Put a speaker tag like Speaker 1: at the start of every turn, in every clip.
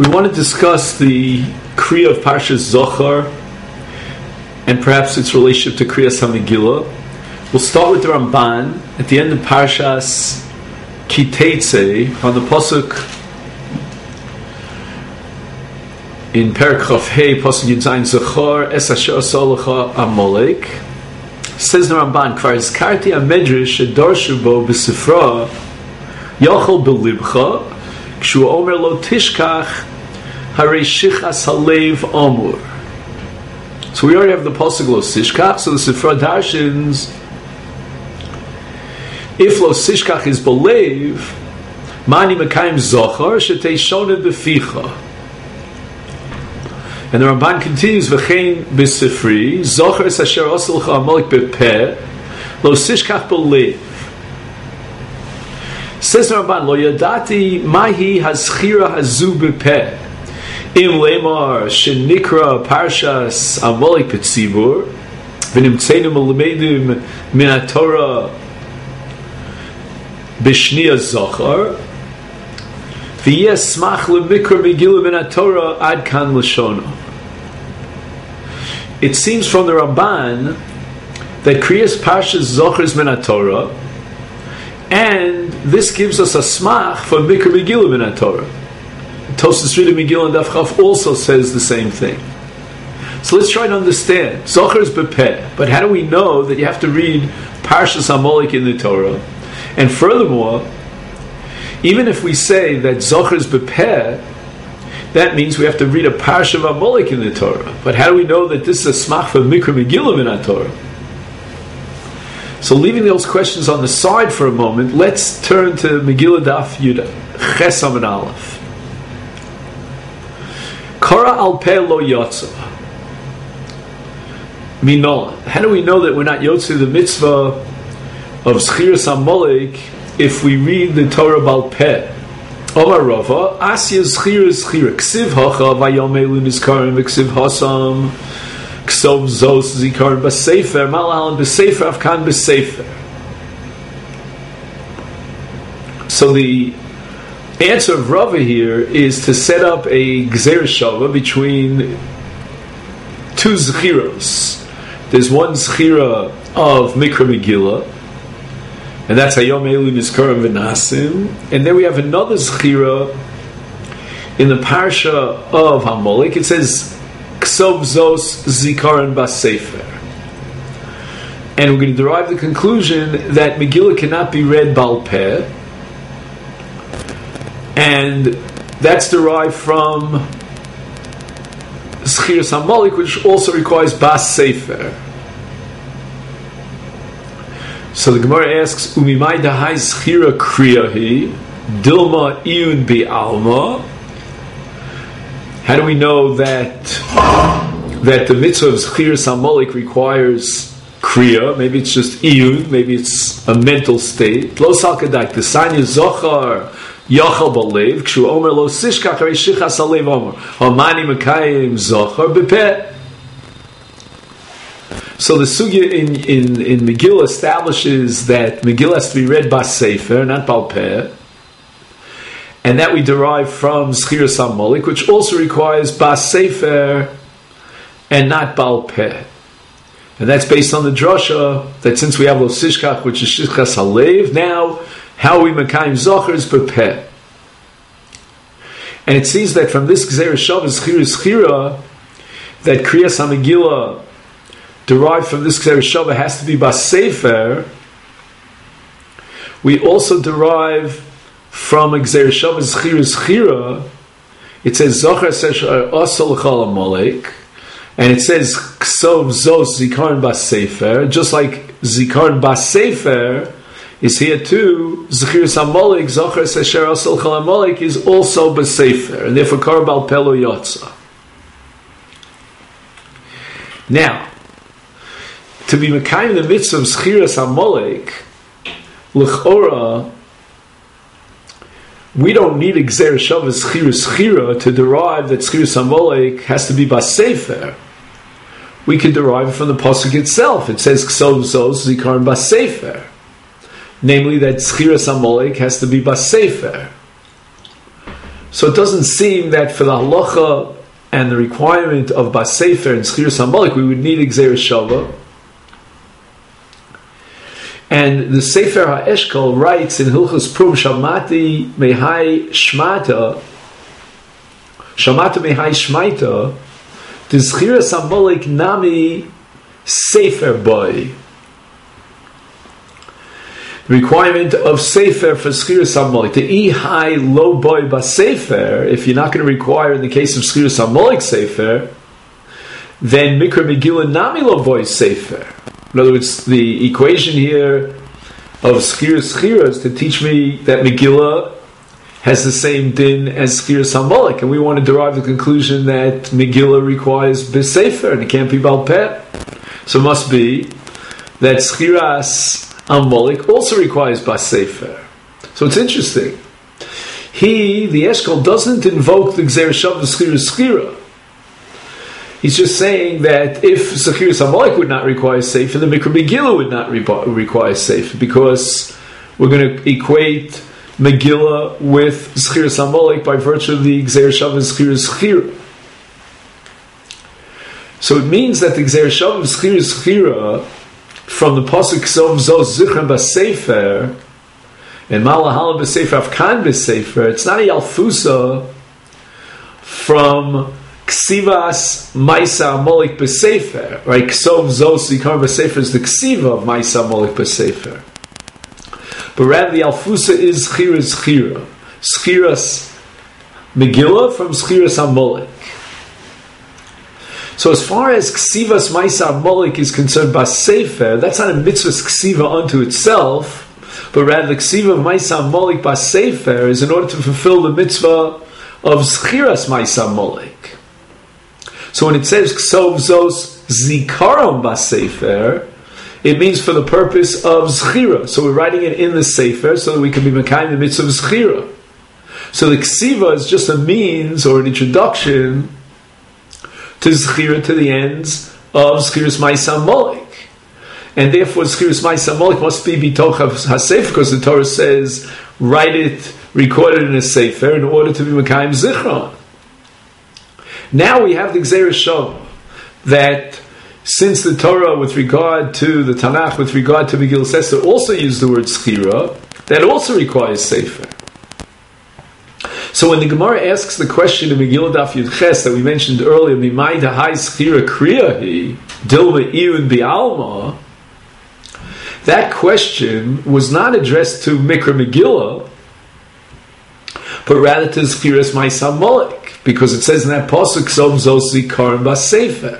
Speaker 1: We want to discuss the Kriya of Parshas Zohar and perhaps its relationship to Kriyas HaMegillah. We'll start with the Ramban at the end of Parshas Ki Teitze on the pasuk in Perek Chaf Hey, pasuk Yud Zayin Zohar Es Asher Asa Lecha Amalek. Says the Ramban, Kvar Izkarti HaMedrash Shedarshu Bo B'Sifra Yachol B'Libcha Kshu Omer Lo Tishkach Harei Shichas Halev Amur. So we already have the pasuk Lo Tishkach, so the Sifra darshins, if Lo Tishkach is Belev, Mani Mekayim Zohar Shetei Shona B'Ficha. And the Ramban continues, V'chein B'Sifri Zohar Es Asher Asa Lecha Amalek B'Peh Lo Tishkach Belev. Says the Ramban, Lo Yadati Mahi Hazchira Hazu B'Peh Im Lemar Shenikra Parshas Amalek B'Tzibur V'nimtzeinu Melemedim Min HaTorah B'Shniya Zohar V'yeh Smach L'Mikra Megillah Min HaTorah Ad Kan L'Shona. It seems from the Ramban that Kriyas Parshas Zohar is Min HaTorah, and this gives us a smach for Mikra Megillah Min HaTorah. Tosfos Rida Megillah and Daf Chaf also says the same thing. So let's try to understand. Zohar is B'Peh, but how do we know that you have to read Parshas Amalek in the Torah? And furthermore, even if we say that Zohar is B'Peh, that means we have to read a Parsha of Amalek in the Torah. But how do we know that this is a smach for Mikra Megillah Min HaTorah? So leaving those questions on the side for a moment, let's turn to Megillah Daf Yudah, Ches Amud Aleph. Kara al peh lo yotza. Minola. How do we know that we're not yotze the mitzvah of Zchiras Amalek if we read the Torah bal peh? Omar Rava, Asya Zchira Zchira, Ksiv Hacha, Vayom Elu Nizkarim, Ksiv Hasam, Ksov Zos Zikarim B'Sefer, Malalan B'Sefer, Afkan B'Sefer. So the answer of Rava here is to set up a Gzeir Shava between two Zchiros. There's one Zchira of Mikra Megillah, and that's Hayom Elu Nizkarim V'Nasim, and then we have another Zchira in the Parsha of Amalek. It says Ksov Zos Zikaron B'Sefer, and we're going to derive the conclusion that Megillah cannot be read Bal Peh, and that's derived from Zchiras Amalek, which also requires Bas Sefer. So the Gemara asks, Umimai dahai Zchira kriyahi Dilma Iyun Bi'alma. How do we know that the mitzvah of Zchiras Amalek requires kriya? Maybe it's just iyun, maybe it's a mental state. Lo salkadak, the sanya zochar yachal balev, kshu omer lo sishkach harei shichas halev omer, hamani mekayim zochar b'peh. So the sugya in Megillah establishes that Megillah has to be read Bas Sefer, not Bal Peh, and that we derive from Zchiras Amalek, which also requires Bas Sefer and not Bal Peh. And that's based on the drasha that since we have Lo Sishkach, which is Shichas Halev, now how we Mekayim Zohar is B'Peh. And it seems that from this Gzeir Shava Zchira, that Kriyas HaMegillah derived from this Gzeir Shava has to be Bas Sefer. We also derive from a Gzeir Shava Zchira. It says Zohar Asher Asa Lecha Amalek, and it says Ksov Zos Zikaron Bas Sefer, just like Zikaron Bas Sefer is here too. Zchiras Amalek, Zohar Asher Asa Lecha Amalek is also Bas Sefer, and therefore Kara Bal Peh Lo Yotza. Now, to be Mekayim the mitzvah of Zchiras Amalek, L'chora, we don't need a Gzeir Shava Zchira to derive that Zchiras Amalek has to be Bas Sefer. We can derive it from the pasuk itself. It says Ksov Zos Zikaron Bas Sefer, namely that Zchiras Amalek has to be Bas Sefer. So it doesn't seem that for the halacha and the requirement of Bas Sefer and Schiras HaMolik, we would need Gzeira Shava. And the Sefer HaEshkol writes in Hilchos Prum, Shamati Mehai Shmata, Shamata Mehai Shmaita, the Schiras HaMolik Nami Sefer Boy. The requirement of Sefer for Schiras HaMolik, the I-High Low Boy Bas Sefer, if you're not going to require in the case of Schiras HaMolik Sefer, then Mikra Megillah Nami Low Boy Sefer. In other words, the equation here of Schiras to teach me that Megillah has the same din as Schiras HaMolik, and we want to derive the conclusion that Megillah requires Bas Sefer, and it can't be Baal Peh. So it must be that Schiras HaMolik also requires Bas Sefer. So it's interesting. The Eshkol, doesn't invoke the Gzeira Shava Schira. He's just saying that if Schiras HaMolik would not require Sefer, then Mikra Megillah would not require Sefer, because we're going to equate Megillah with Schiras HaMolik by virtue of the Gzeira Shava Schira. So it means that the Gzeira Shava Schira from the pasuk Ksov Zos Zichron Bas Sefer and Malahala Bas Sefer Afkan Bas Sefer, it's not a Yalfusa from Ksivas Maisa Molik Bas Sefer, right? Ksov Zos Zichron Bas Sefer is the Ksiva of Maisa Molik Bas Sefer, but rather the Alfusa is Schiras Megillah from Schiras HaMolik. So as far as Ksivas Maisa Molik is concerned, Bas Sefer, that's not a mitzvah's Ksiva unto itself, but rather the Ksiva of Maisa Molik Bas Sefer is in order to fulfill the mitzvah of Schiras Maisa Molik. So when it says Ksov Zos Zikaron Bas Sefer, it means for the purpose of Zchira. So we're writing it in the Sefer so that we can be Mekayim the mitzvah of Zchira. So the Ksiva is just a means or an introduction to Zchira, to the ends of Schiras Maisa Molik. And therefore Schiras Maisa Molik must be Bitoch HaSefer, because the Torah says, write it, record it in a Sefer in order to be Mekayim Zichron. Now we have the Gzeira Shava, that since the Torah with regard to the Tanakh, with regard to Megillah Esther, also used the word Zchira, that also requires Sefer. So when the Gemara asks the question in Megillah Daf Yud Ches that we mentioned earlier, Mimai Dahai Zchira Kriyahi, Dilma Iyun Bi'alma, that question was not addressed to Mikra Megillah, but rather to Zchiras Maisa Molik, because it says in that pasuk, Ksov Zos Zikaron Bas Sefer.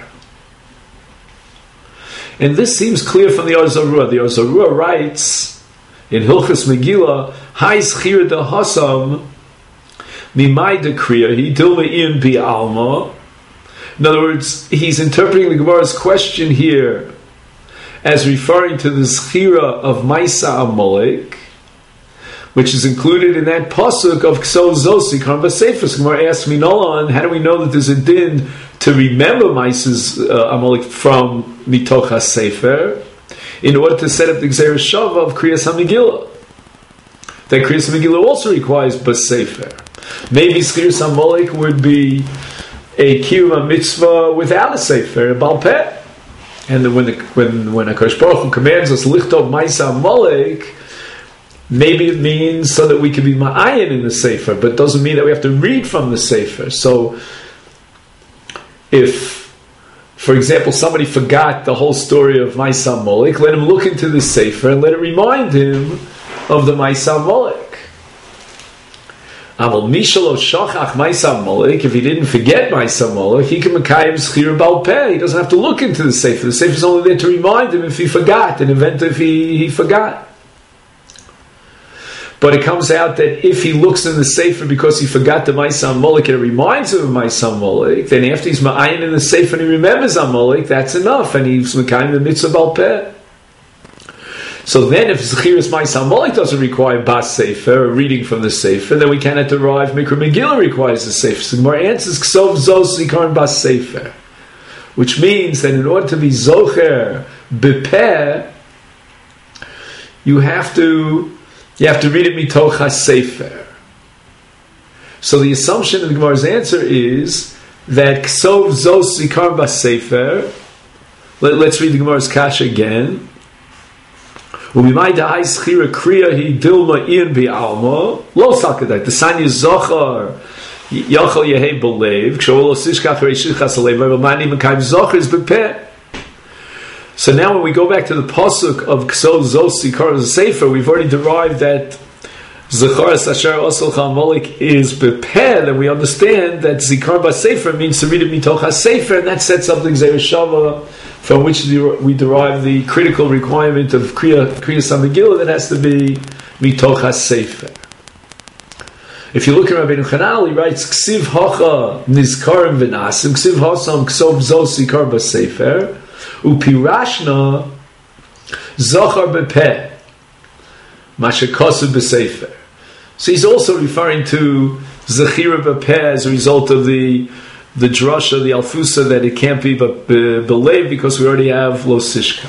Speaker 1: And this seems clear from the Or Zarua. The Or Zarua writes in Hilchos Megillah, Hai Zchira de Hasam, Mimai dekriya, he dilma in bi alma. In other words, he's interpreting the Gemara's question here as referring to the Zchira of Maisa Amalek, which is included in that pasuk of Ksov Zos Zikaron Bas Sefer. So Gemara asks me, Nolan, how do we know that there's a din to remember Maisa's Amalek from Mitoch HaSefer in order to set up the Gzeira Shava of Kriyas HaMegillah? That Kriyas HaMegillah also requires Bas Sefer. Maybe Schiras HaMolik would be a Kiyum mitzvah without a Sefer, a Baal Peh. And then when HaKadosh Baruch Hu commands us Lichtov Maisa Molik, maybe it means so that we can be Ma'ayin in the Sefer, but it doesn't mean that we have to read from the Sefer. So if, for example, somebody forgot the whole story of Maisa Molik, let him look into the Sefer and let it remind him of the Maisa Molik. If he didn't forget Maisa Molik, he can Mekayim Zchira Baal Peh. He doesn't have to look into the Sefer. The Sefer is only there to remind him if he forgot, an event if he forgot. But it comes out that if he looks in the Sefer because he forgot the Maisa Molik and it reminds him of Maisa Molik, then after he's Ma'ayin in the Sefer and he remembers Amalek, that's enough, and he's Mekayim the mitzvah Baal Peh. So then if Zchiras Maisa Molik doesn't require Bas Sefer, or reading from the Sefer, then we cannot derive Mikra Megillah requires the Sefer. So the Gemara answers Ksov Zos Zikaron Bas Sefer, which means that in order to be Zocher Bepeh, you have to read it Mitoch HaSefer. So the assumption in the Gemara's answer is that Ksov Zos Zikaron B'Sefer. Let's read the Gemara's kasha again. Umimai da'ai schira kriya hi dilma ian bi'alma lo salkadak. The sign is zochar yachal yehei b'lev k'shavol osishkach reishichas alev v'mani m'kayim zochar is b'peh. So now when we go back to the pasuk of Ksov Zos Zikaron B'Sefer, we've already derived that Zecharas Asher Osel Chamolik is b'peh, and we understand that Zikaron B'Sefer means to read it mitoch HaSefer, and that sets up the Gzeir Shava, from which we derive the critical requirement of Kriyas HaMegillah that has to be mitoch HaSefer. If you look at Rabbeinu Chanal, he writes Ksiv Hocha Nizkarim V'Nasim, Ksiv Hosam Ksov Zos Zikaron B'Sefer, Upirashna Zochar B'peh, Mashakosu B'Sefer. So he's also referring to Zechira B'Peh as a result of the drasha, the alfusa, that it can't be but belev because we already have lo sishka.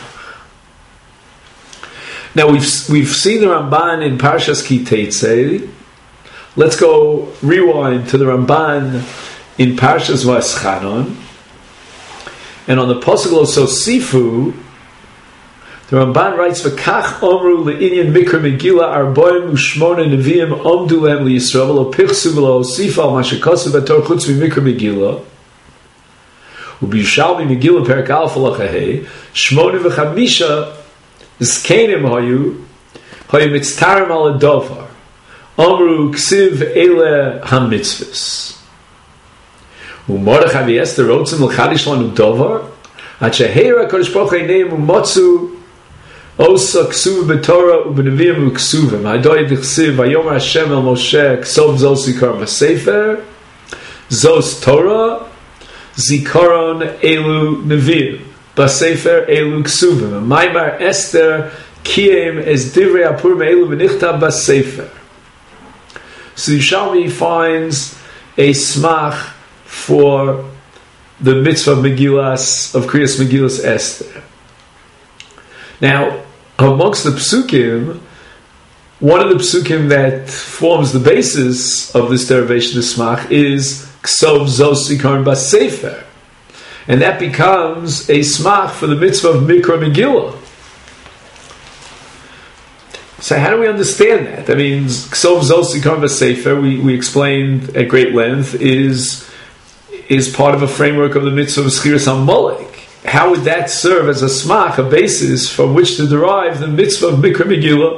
Speaker 1: Now we've seen the Ramban in Parshas Ki Teitzei. Let's go rewind to the Ramban in Parshas Va'eschanon, and on the pasuk lo sosifu, the Ramban writes, "V'kach omru le'inyan mikra megillah arboim u'shmona neviim omdu lehem liyisrael v'lo pichsu v'lo osifa al mashakasu v'tor chutz v'mikra megillah u'b'yishalmi megillah perak alfa lachahei shmona v'chamisha zkenim hayu mitztarim al adovar omru ksiv ele hamitzvus u'mordechai v'yester rotzim l'chadish lanu dovar at sheheira kodesh baruch ha'neim u'motzu Osa ksuv b'Torah u'b'neviim u'ksuvim. Hadoy d'chsiv vayomer Hashem el Moshe ksov zos zikaron b'sefer zos Torah zikaron elu neviim b'sefer elu ksuvim. Maimar Esther kiem es divrei apur me'elu v'nichtav b'sefer. So Yishalmi finds a smach for the mitzvah of Megillas, of Kriyas Megillas Esther. Now, amongst the psukim, one of the psukim that forms the basis of this derivation of smach is Ksov Zos Zikaron B'Sefer, and that becomes a smach for the mitzvah of Mikra Megillah. So how do we understand that? That means Ksov Zos Zikaron B'Sefer, we explained at great length, is part of a framework of the mitzvah of Schiras HaMolek. How would that serve as a smach, a basis from which to derive the mitzvah of Mikra Megillah?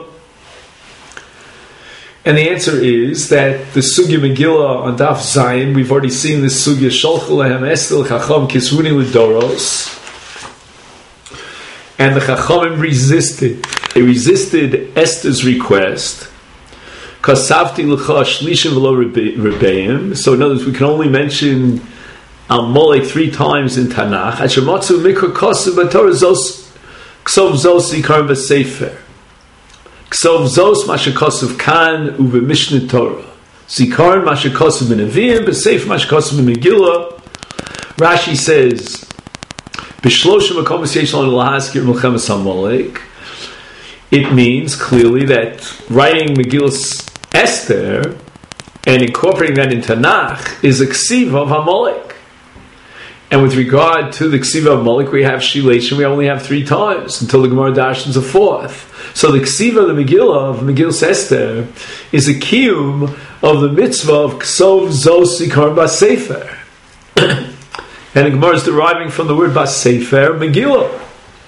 Speaker 1: And the answer is that the Sugya Megillah on Daf Zayin, we've already seen this Sugya, Sholchu Lehem Estel Chacham Kisruni L'Doros, and the Chachamim resisted. They resisted Esther's request, Kasavti L'cha Shlishim V'lo Rebbeim. So in other words, we can only mention Amalek 3 times in Tanakh. Hashematzu mikra kosu b'Torah zos ksov zos zikaron b'sefer. Ksov zos mashakosuv kan u'v'mishneh Torah. Zikaron mashakosuv b'neviim b'sefer mashakosuv b'Megillah. Rashi says, b'shloshim makomos yesh lanu lahaskir milchemes Amalek. It means clearly that writing Megillas Esther and incorporating that in Tanakh is a ksiva of Amalek. And with regard to the Ksiva of Molek, we have Shilation, we only have 3 times, until the Gemara darshans a 4th. So the Ksiva of the Megillah, of Megillas Esther, is a kiyum of the mitzvah of Ksov Zos Zikaron B'Sefer. And the Gemara is deriving from the word B'Sefer, Megillah.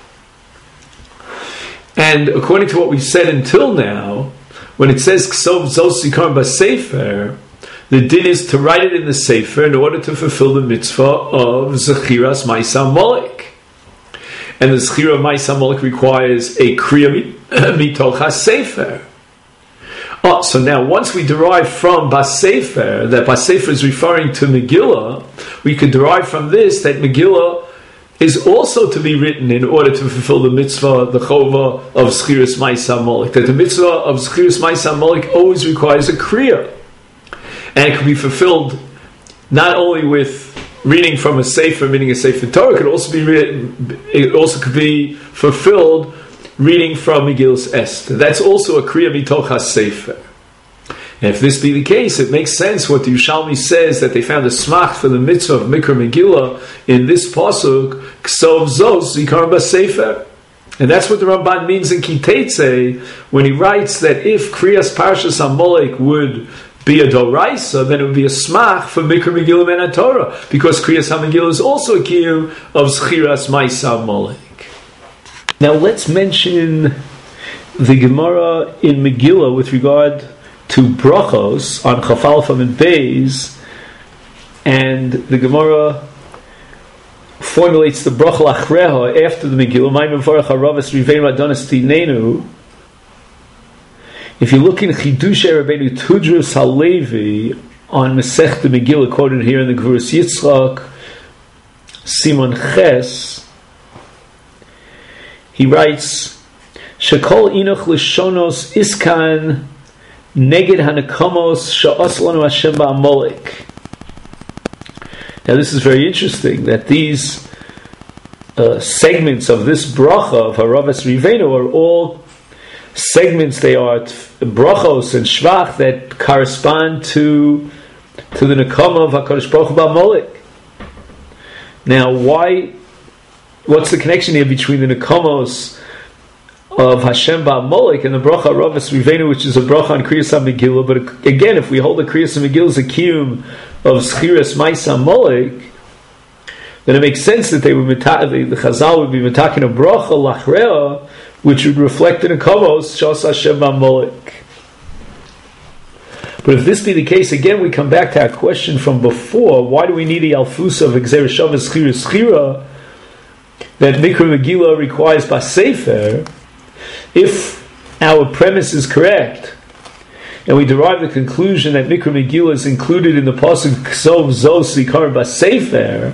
Speaker 1: And according to what we've said until now, when it says Ksov Zos Zikaron B'Sefer, the din is to write it in the Sefer in order to fulfill the mitzvah of Zechiras Ma'aseh Molek. And the Zechira of Ma'aseh Molek requires a Kriya mitoch HaSefer. So now once we derive from B'Sefer, that B'Sefer is referring to Megillah, we could derive from this that Megillah is also to be written in order to fulfill the mitzvah, the chova of Zechiras Ma'aseh Molek. That the mitzvah of Zechiras Ma'aseh Molek always requires a Kriya. And it can be fulfilled not only with reading from a Sefer, meaning a Sefer Torah, it also could be fulfilled reading from Megillas Esther. That's also a Kriya mitoch HaSefer. And if this be the case, it makes sense what the Yerushalmi says, that they found a smach for the mitzvah of Mikra Megillah in this pasuk, Ksov Zos Zikaron B'Sefer. And that's what the Ramban means in Kiteitzei when he writes that if Kriyas Parshas Amalek would be a doraisa, then it would be a smach for Mikra Megillah men Torah, because Kriyas HaMegillah is also a kiyum of Zchiras Ma'isa Amalek. Now let's mention the Gemara in Megillah with regard to brachos on Chafalfam and Beis, and the Gemara formulates the bracha lachreha after the Megillah. Ma'im Mevarach Haravas Rivein Adonis Tinenu. If you look in Chidushay Rabbeinu Tudrus Halevi on Masech the Megillah, quoted here in the Gvuras Yitzchak, Simon Ches, he writes, Shekol inoch lishonos iskan neged hanekamos sha'as lanu Hashem ba'amalek. Now this is very interesting, that these segments of this bracha of Haravas Riveinu are all segments, they are brachos and shvach that correspond to the nekama of HaKadosh Baruch Hu ba'amalek. Now what's the connection here between the nekamos of Hashem ba'amalek and the bracha Haravas Riveinu, which is a bracha on Kriyas HaMegillah? But again, if we hold the Kriyas HaMegillah as a kiyum of Zchiras Ma'isa Amalek, then it makes sense that the Chazal would be metakin a bracha lachrea, which would reflect in a kavos shas Hashem ba'amalek. But if this be the case, again we come back to our question from before: why do we need a alfusa of Gzeir Shavas Schira that Mikra Megillah requires Basefer? If our premise is correct, and we derive the conclusion that Mikra Megillah is included in the pasuk Ksov Zos Zikaron B'Sefer,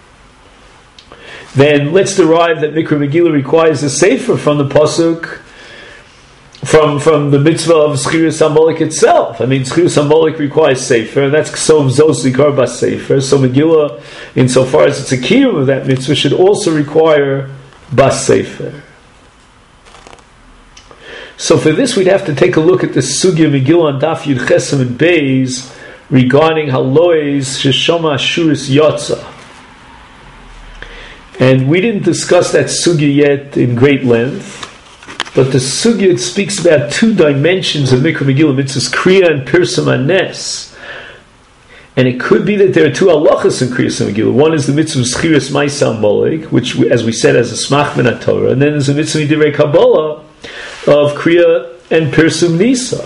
Speaker 1: then let's derive that Mikra Megillah requires a sefer from the pasuk, from the mitzvah of Zchiras Amalek itself. I mean, Zchiras Amalek requires sefer, and that's Ksov Zos Zikaron B'Sefer. So Megillah, insofar as it's a kiyum of that mitzvah, should also require B'Sefer. So for this, we'd have to take a look at the Sugya Megillah on Daf Yud Chesam and Beis regarding Halois Sheshoma Ashuris Yotza. And we didn't discuss that Sugya yet in great length, but the Sugya speaks about two dimensions of Mikra Megillah, mitzvahs Kriya and Pirsum Anes. And it could be that there are two halachas in Kriyas HaMegillah. One is the mitzvah of Zchiras Ma'isa Amalek, which, as we said, has a smach min HaTorah, and then there's a mitzvah Divrei Kabbalah of Kriya and Pirsum Nisa.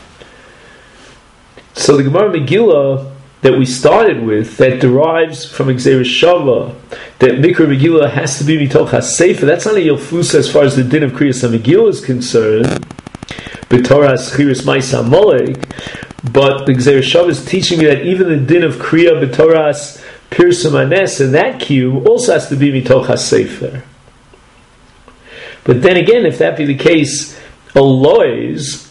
Speaker 1: So the Gemara Megillah that we started with, that derives from Gzeir Shava, that Mikra Megillah has to be mitoch HaSefer, that's not a Yilfusa as far as the din of Kriyas HaMegillah is concerned, B'Torah Zchiras Ma'isa Amalek, but the Gzeir Shava is teaching me that even the din of Kriya B'Torah Pirsum Anes, and that kiyum also has to be mitoch HaSefer. But then again, if that be the case, a lois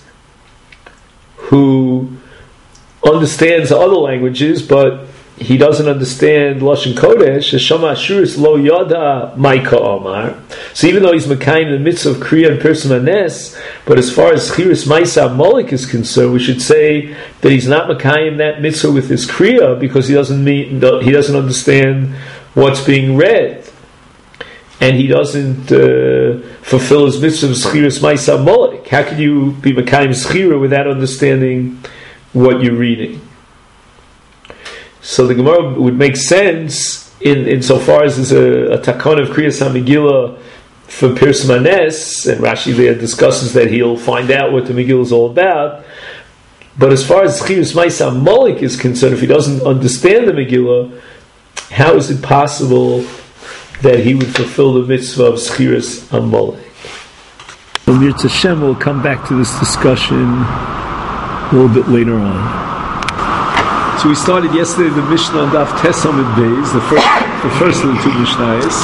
Speaker 1: who understands other languages, but he doesn't understand Lashon Kodesh, Sheshama Ashuris lo yada Maika Omar. So even though he's Mekayim in the midst of Kriya and Pirsum Anes, but as far as Zchiras Ma'isa Amalek is concerned, we should say that he's not Mekayim that mitzvah with his Kriya because he doesn't understand what's being read. And he doesn't fulfill his mitzvah of Zchiras Ma'isa Amalek. How can you be Mekayim Zchira without understanding what you're reading? So the Gemara would make sense in so far as there's a takon of Kriyas HaMegillah for Pirsum Anes, and Rashi there discusses that he'll find out what the Megillah is all about. But as far as Zchiras Ma'isa Amalek is concerned, if he doesn't understand the Megillah, how is it possible that he would fulfill the mitzvah of Zchiras Amalek? Mirz Hashem will come back to this discussion a little bit later on. So we started yesterday the Mishnah on Daf Tesam and Beis, the first of the two Mishnayos.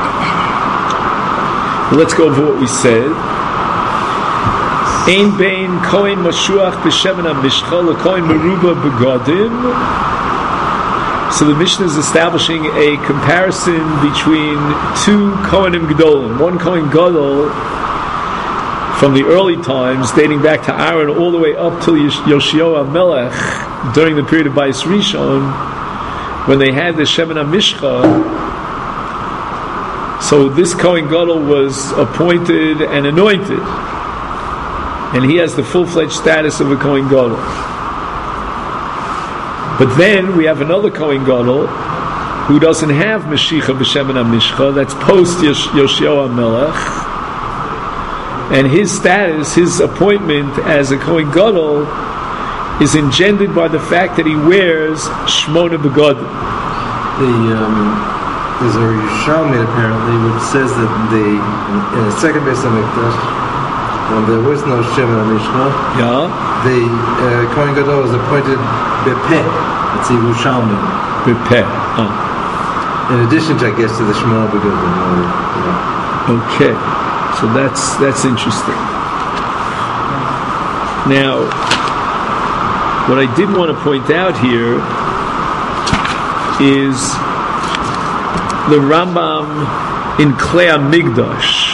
Speaker 1: Let's go over what we said. Ein bein kohen mashuach b'shemen ha-mishcha l'kohen meruba b'gadim. So the Mishnah is establishing a comparison between two Kohanim Gedolim. One Kohen Gadol from the early times, dating back to Aaron all the way up till Yoshio Melech, during the period of Bais Rishon, when they had the Shemen HaMishcha. So this Kohen Gadol was appointed and anointed, and he has the full-fledged status of a Kohen Gadol. But then we have another Kohen Gadol who doesn't have Mashiach b'Shemen HaMishcha, that's post Yoshio HaMelech, and his status, his appointment as a Kohen Gadol is engendered by the fact that he wears Shmona Begadim.
Speaker 2: There's a Yerushalmi apparently which says that in the second Beis HaMikdash, when there was no Shemen HaMishcha, the Kohen Gadol was appointed Bepeh. It's a Yerushalmi.
Speaker 1: Bepeh.
Speaker 2: In addition to, I guess, to the Shmona Begadim.
Speaker 1: Okay, so that's interesting. Now, what I did want to point out here is the Rambam in Klei HaMikdash.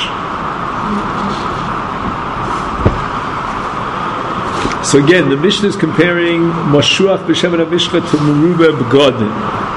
Speaker 1: So again, the Mishnah is comparing Mashuach b'Shemen HaMishcha to Merubah Begadim.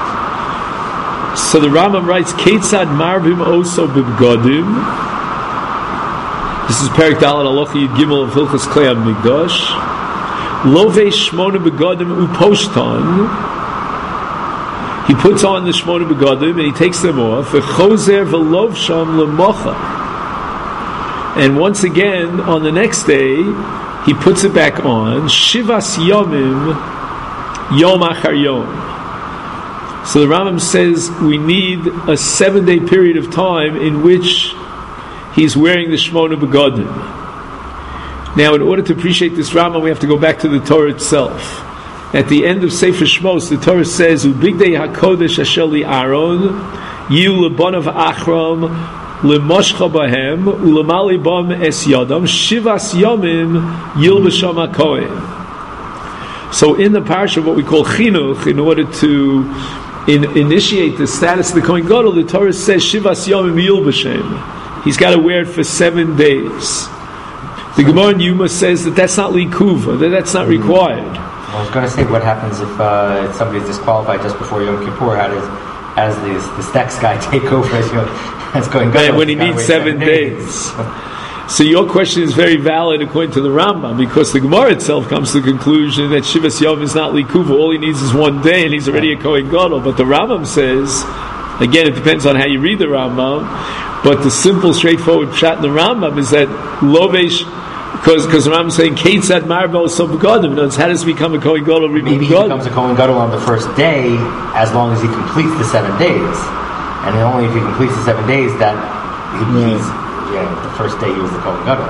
Speaker 1: So the Rambam writes, Keitzad Marvim Oso B'Begadim. This is Perek Dalet Halacha Yud Gimel of Hilchos Klei HaMikdash. Lovei Shmona Begadim Uposhtan. He puts on the Shmona Begadim and he takes them off. V'chozer v'lov sham l'mocha. And once again, on the next day, he puts it back on. Shivas Yomim Yom Achar Yom. So the Rambam says we need a 7-day period of time in which he's wearing the Shmona Begadim. Now, in order to appreciate this Rambam, we have to go back to the Torah itself. At the end of Sefer Shmos, the Torah says, "Ubigdei hakodesh asher li Aaron, yiu lebanav achram, lemoshcha bahem, ulemali bam es yadam, shivas yomim yilbasham hakohen." So, in the parsha of what we call chinuch, in order to initiate the status of the Kohen Gadol, the Torah says, "Shivas yomim yilbashem." He's got to wear it for 7 days. The Gemara in Yuma says that that's not likuva, that's not required.
Speaker 3: I was going to say, what happens if somebody's disqualified just before Yom Kippur? How does the Stex guy take over as going Gadol?
Speaker 1: When he needs 7 days. So your question is very valid according to the Rambam, because the Gemara itself comes to the conclusion that Shivas Yom is not likuva. All he needs is 1 day, and he's already a Kohen Gadol. But the Rambam says, again, it depends on how you read the Rambam, but the simple, straightforward pshat in the Rambam is that Lovesh, because the Rambam is saying, Keitzad Marvel so Begadim. How does he become a Kohen Gadol?
Speaker 3: Maybe he becomes a Kohen Gadol on the first day, as long as he completes the 7 days. And only if he completes the 7 days that the first day he was the Kohen Gadol.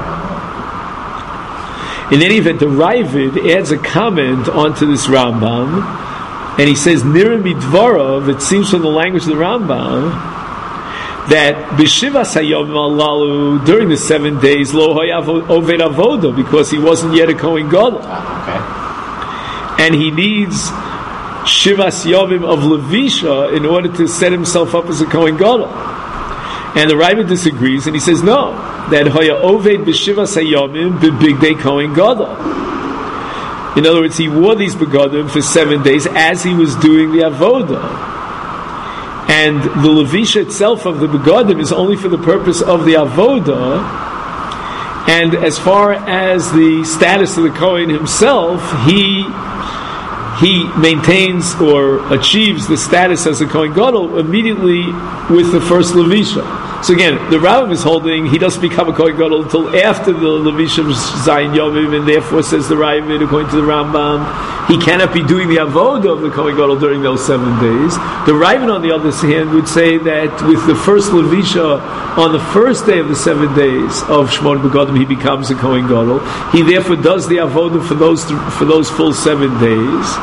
Speaker 1: In any event, the Ravid adds a comment onto this Rambam, and he says, Nira midvarav, it seems from the language of the Rambam, that b'shivas hayom alalu, during the 7 days, lo hayav oved avoda, because he wasn't yet a Kohen Gadol.
Speaker 3: Okay.
Speaker 1: And he needs shivas yomim of levisha in order to set himself up as a Kohen Gadol. And the Ravid disagrees, and he says, no, that haya oved b'shivas hayomim b'bigdei Kohen Gadol. In other words, he wore these begadim for 7 days as he was doing the avoda. And the levisha itself of the begadim is only for the purpose of the avoda. And as far as the status of the Kohen himself, he maintains or achieves the status as a Kohen Gadol immediately with the first levisha. So again, the Rambam is holding he doesn't become a Kohen Gadol until after the levisha of Zayin Yomim, and therefore, says the Ravid, according to the Rambam, he cannot be doing the avoda of the Kohen Gadol during those 7 days. The Ravid, on the other hand, would say that with the first levisha on the first day of the 7 days of Shmona Begadim, he becomes a Kohen Gadol. He therefore does the avoda for those full 7 days.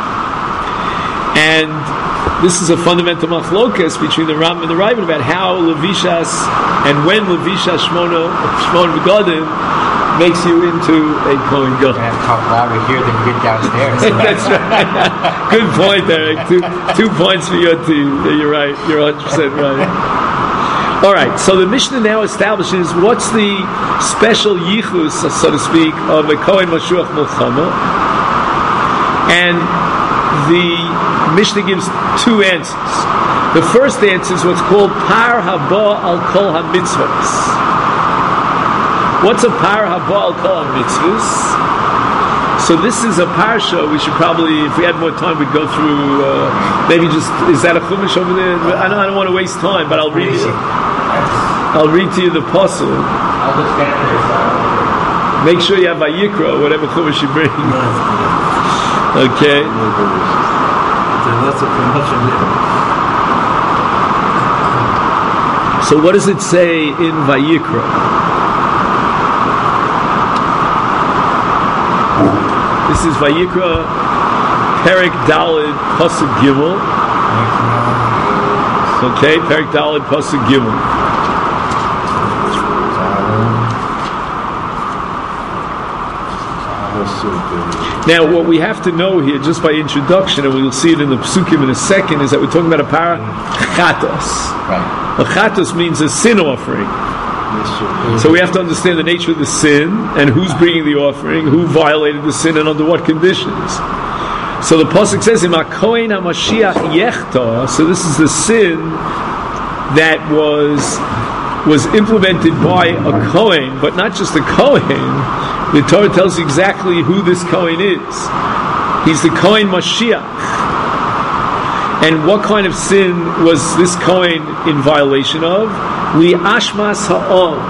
Speaker 1: And this is a fundamental machlokas between the Rambam and the Ravid about how levishas and when levishas Shmona Begadim makes you into a Kohen Gadol.
Speaker 3: You have to talk louder here than you get downstairs.
Speaker 1: That's right. Good point, Eric. Two points for your team. You're right. You're 100% right. All right, so the Mishnah now establishes what's the special yichus, so to speak, of a Kohen Mashuach Milchama, and the Mishnah gives two answers. The first answer is what's called Par Haba Al Kol HaMitzvahs. What's a Par Haba Al Kol HaMitzvahs? So this is a parsha. We should probably, if we had more time, we'd go through. Maybe just is that a chumash over there? I don't want to waste time, but I'll read it. I'll read to you the pasuk.
Speaker 3: I'll just stand there.
Speaker 1: Make sure you have Vayikra, whatever chumash you bring. Okay.
Speaker 2: Lots of promotion there.
Speaker 1: So what does it say in Vayikra? This is Vayikra, Perek Daled, Pasuk Gimel. Okay, Perek Daled, Pasuk Gimel. Now, what we have to know here, just by introduction, and we'll see it in the Psukim in a second, is that we're talking about a par chatos.
Speaker 3: Right.
Speaker 1: A chatos means a sin offering. So we have to understand the nature of the sin and who's bringing the offering, who violated the sin, and under what conditions. So the pasuk says, "Im hakohen hamashiach yechta." So this is the sin that was implemented by a kohen, but not just a kohen. The Torah tells you exactly who this kohen is. He's the kohen Mashiach. And what kind of sin was this kohen in violation of? Li ashmas ha'om,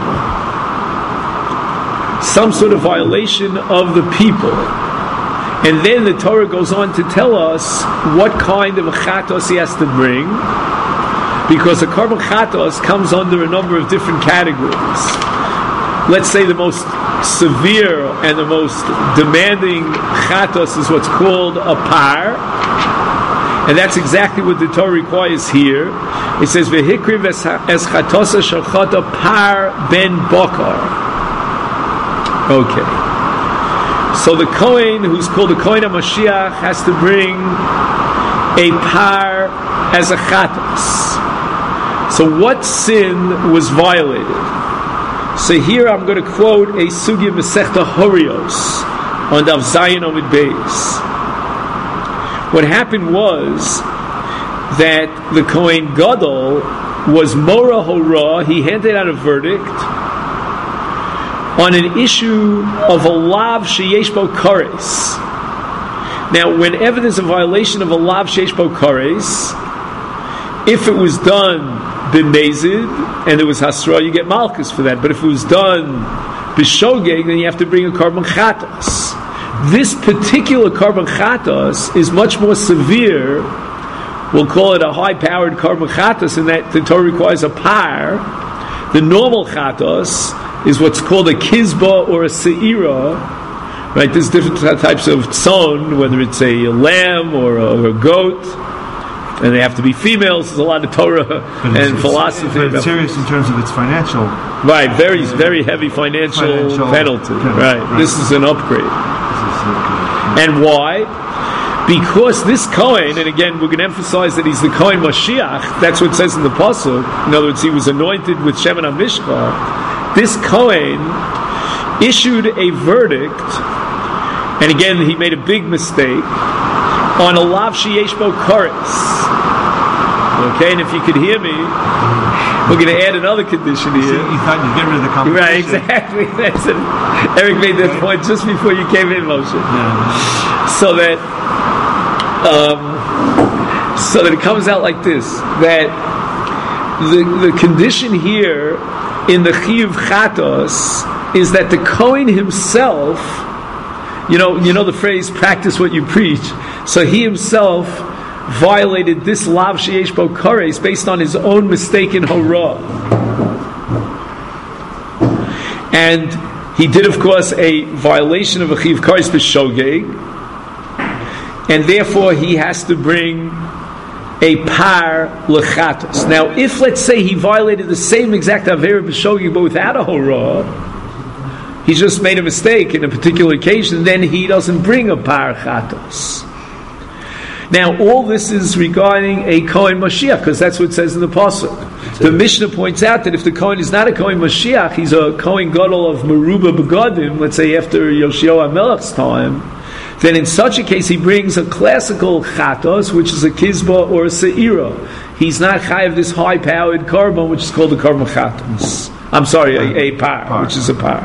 Speaker 1: some sort of violation of the people. And then the Torah goes on to tell us what kind of a chatos he has to bring, because a korban chatos comes under a number of different categories. Let's say the most severe and the most demanding chatos is what's called a par. And that's exactly what the Torah requires here. It says, "V'hikriv es chatosa shachata par ben bakar." Okay. So the Kohen, who's called the Kohen HaMashiach, has to bring a par as a chatos. So what sin was violated? So here I'm going to quote a Sugya Masechta Horios on Daf Zayin Amud Beis. What happened was that the Kohen Gadol was Mora Hora. He handed out a verdict on an issue of a lav sheyesh bo kares. Now, whenever there's a violation of a lav sheyesh bo kares, if it was done b'mezid and there was hasra, you get malchus for that. But if it was done b'shogeg, then you have to bring a korban chatos. This particular korban chatos is much more severe. We'll call it a high-powered korban chatos, in that the Torah requires a par. The normal chatos is what's called a kizba or a seira. Right? There's different types of tzon, whether it's a lamb or a goat, and they have to be females. There's a lot of Torah and philosophy.
Speaker 4: But it's serious in terms of its financial.
Speaker 1: Right, very, very heavy financial penalty. Right, this is an upgrade. And why? Because this Kohen, and again we're going to emphasize that he's the Kohen Mashiach, that's what it says in the Pasuk. In other words, he was anointed with Shemen HaMishcha. This Kohen issued a verdict, and again he made a big mistake, on a lav sheyesh bo kares. Okay, and if you could hear me, we're going to add another condition here.
Speaker 4: You thought you'd get rid of the competition.
Speaker 1: Right, exactly. That's it. Eric made that point just before you came in, Moshe. So that it comes out like this, that the condition here in the Chiyuv Chatos is that the Kohen himself, you know the phrase, practice what you preach. So he himself violated this lav sheyesh bo kares based on his own mistake in hora. And he did, of course, a violation of a chiyuv kares b'shogeg, and therefore he has to bring a par lechatos. Now, if, let's say, he violated the same exact avera b'shogeg but without a hora, he just made a mistake in a particular occasion, then he doesn't bring a par chatos. Now, all this is regarding a Kohen Mashiach, because that's what it says in the Pasuk. The Mishnah points out that if the Kohen is not a Kohen Mashiach, he's a Kohen Gadol of Meruba Begadim, let's say after Yoshio HaMelech's time, then in such a case he brings a classical Chatos, which is a Kizba or a Se'ira. He's not chayav this high-powered carbon, which is called the carbon Chatos. I'm sorry, a par, which is a par.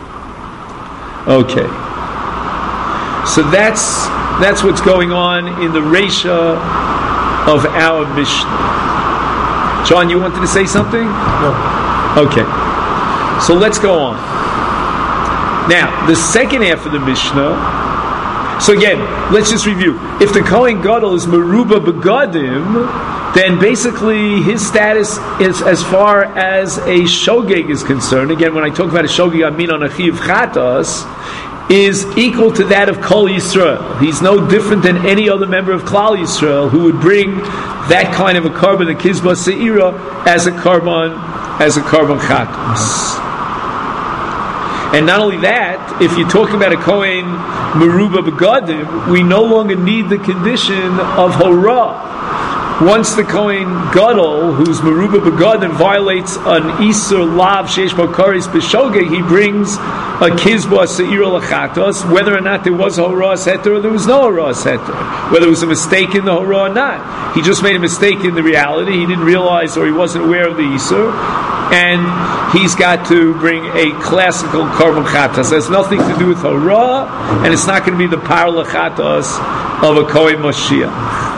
Speaker 1: Okay. So that's what's going on in the Reisha of our Mishnah. John, you wanted to say something?
Speaker 2: No.
Speaker 1: Okay. So let's go on. Now, the second half of the Mishnah. So again, let's just review. If the Kohen Gadol is Meruba Begadim, then basically his status is, as far as a Shogeg is concerned, again, when I talk about a Shogeg, I mean on a Chiv Chatas, is equal to that of Kol Yisrael. He's no different than any other member of Klal Yisrael who would bring that kind of a carbon, the Kizba Se'ira, as a carbon Chatas. And not only that, if you're talking about a Kohen Meruba Begadim, we no longer need the condition of Horah. Once the Kohen Gadol, who's Meruba Begadim, violates an Isur Lav Sheish Bo Karis B'Shogeg, he brings a Kizba Se'ira L'Chatos, whether or not there was a Horah Seter or there was no Horah Seter, whether it was a mistake in the Horah or not. He just made a mistake in the reality, he didn't realize or he wasn't aware of the Isur, and he's got to bring a classical Karban Chatas. It has nothing to do with Horah, and it's not going to be the Par L'Chatos of a Kohen Mashiach.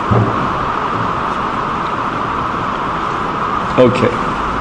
Speaker 1: Okay.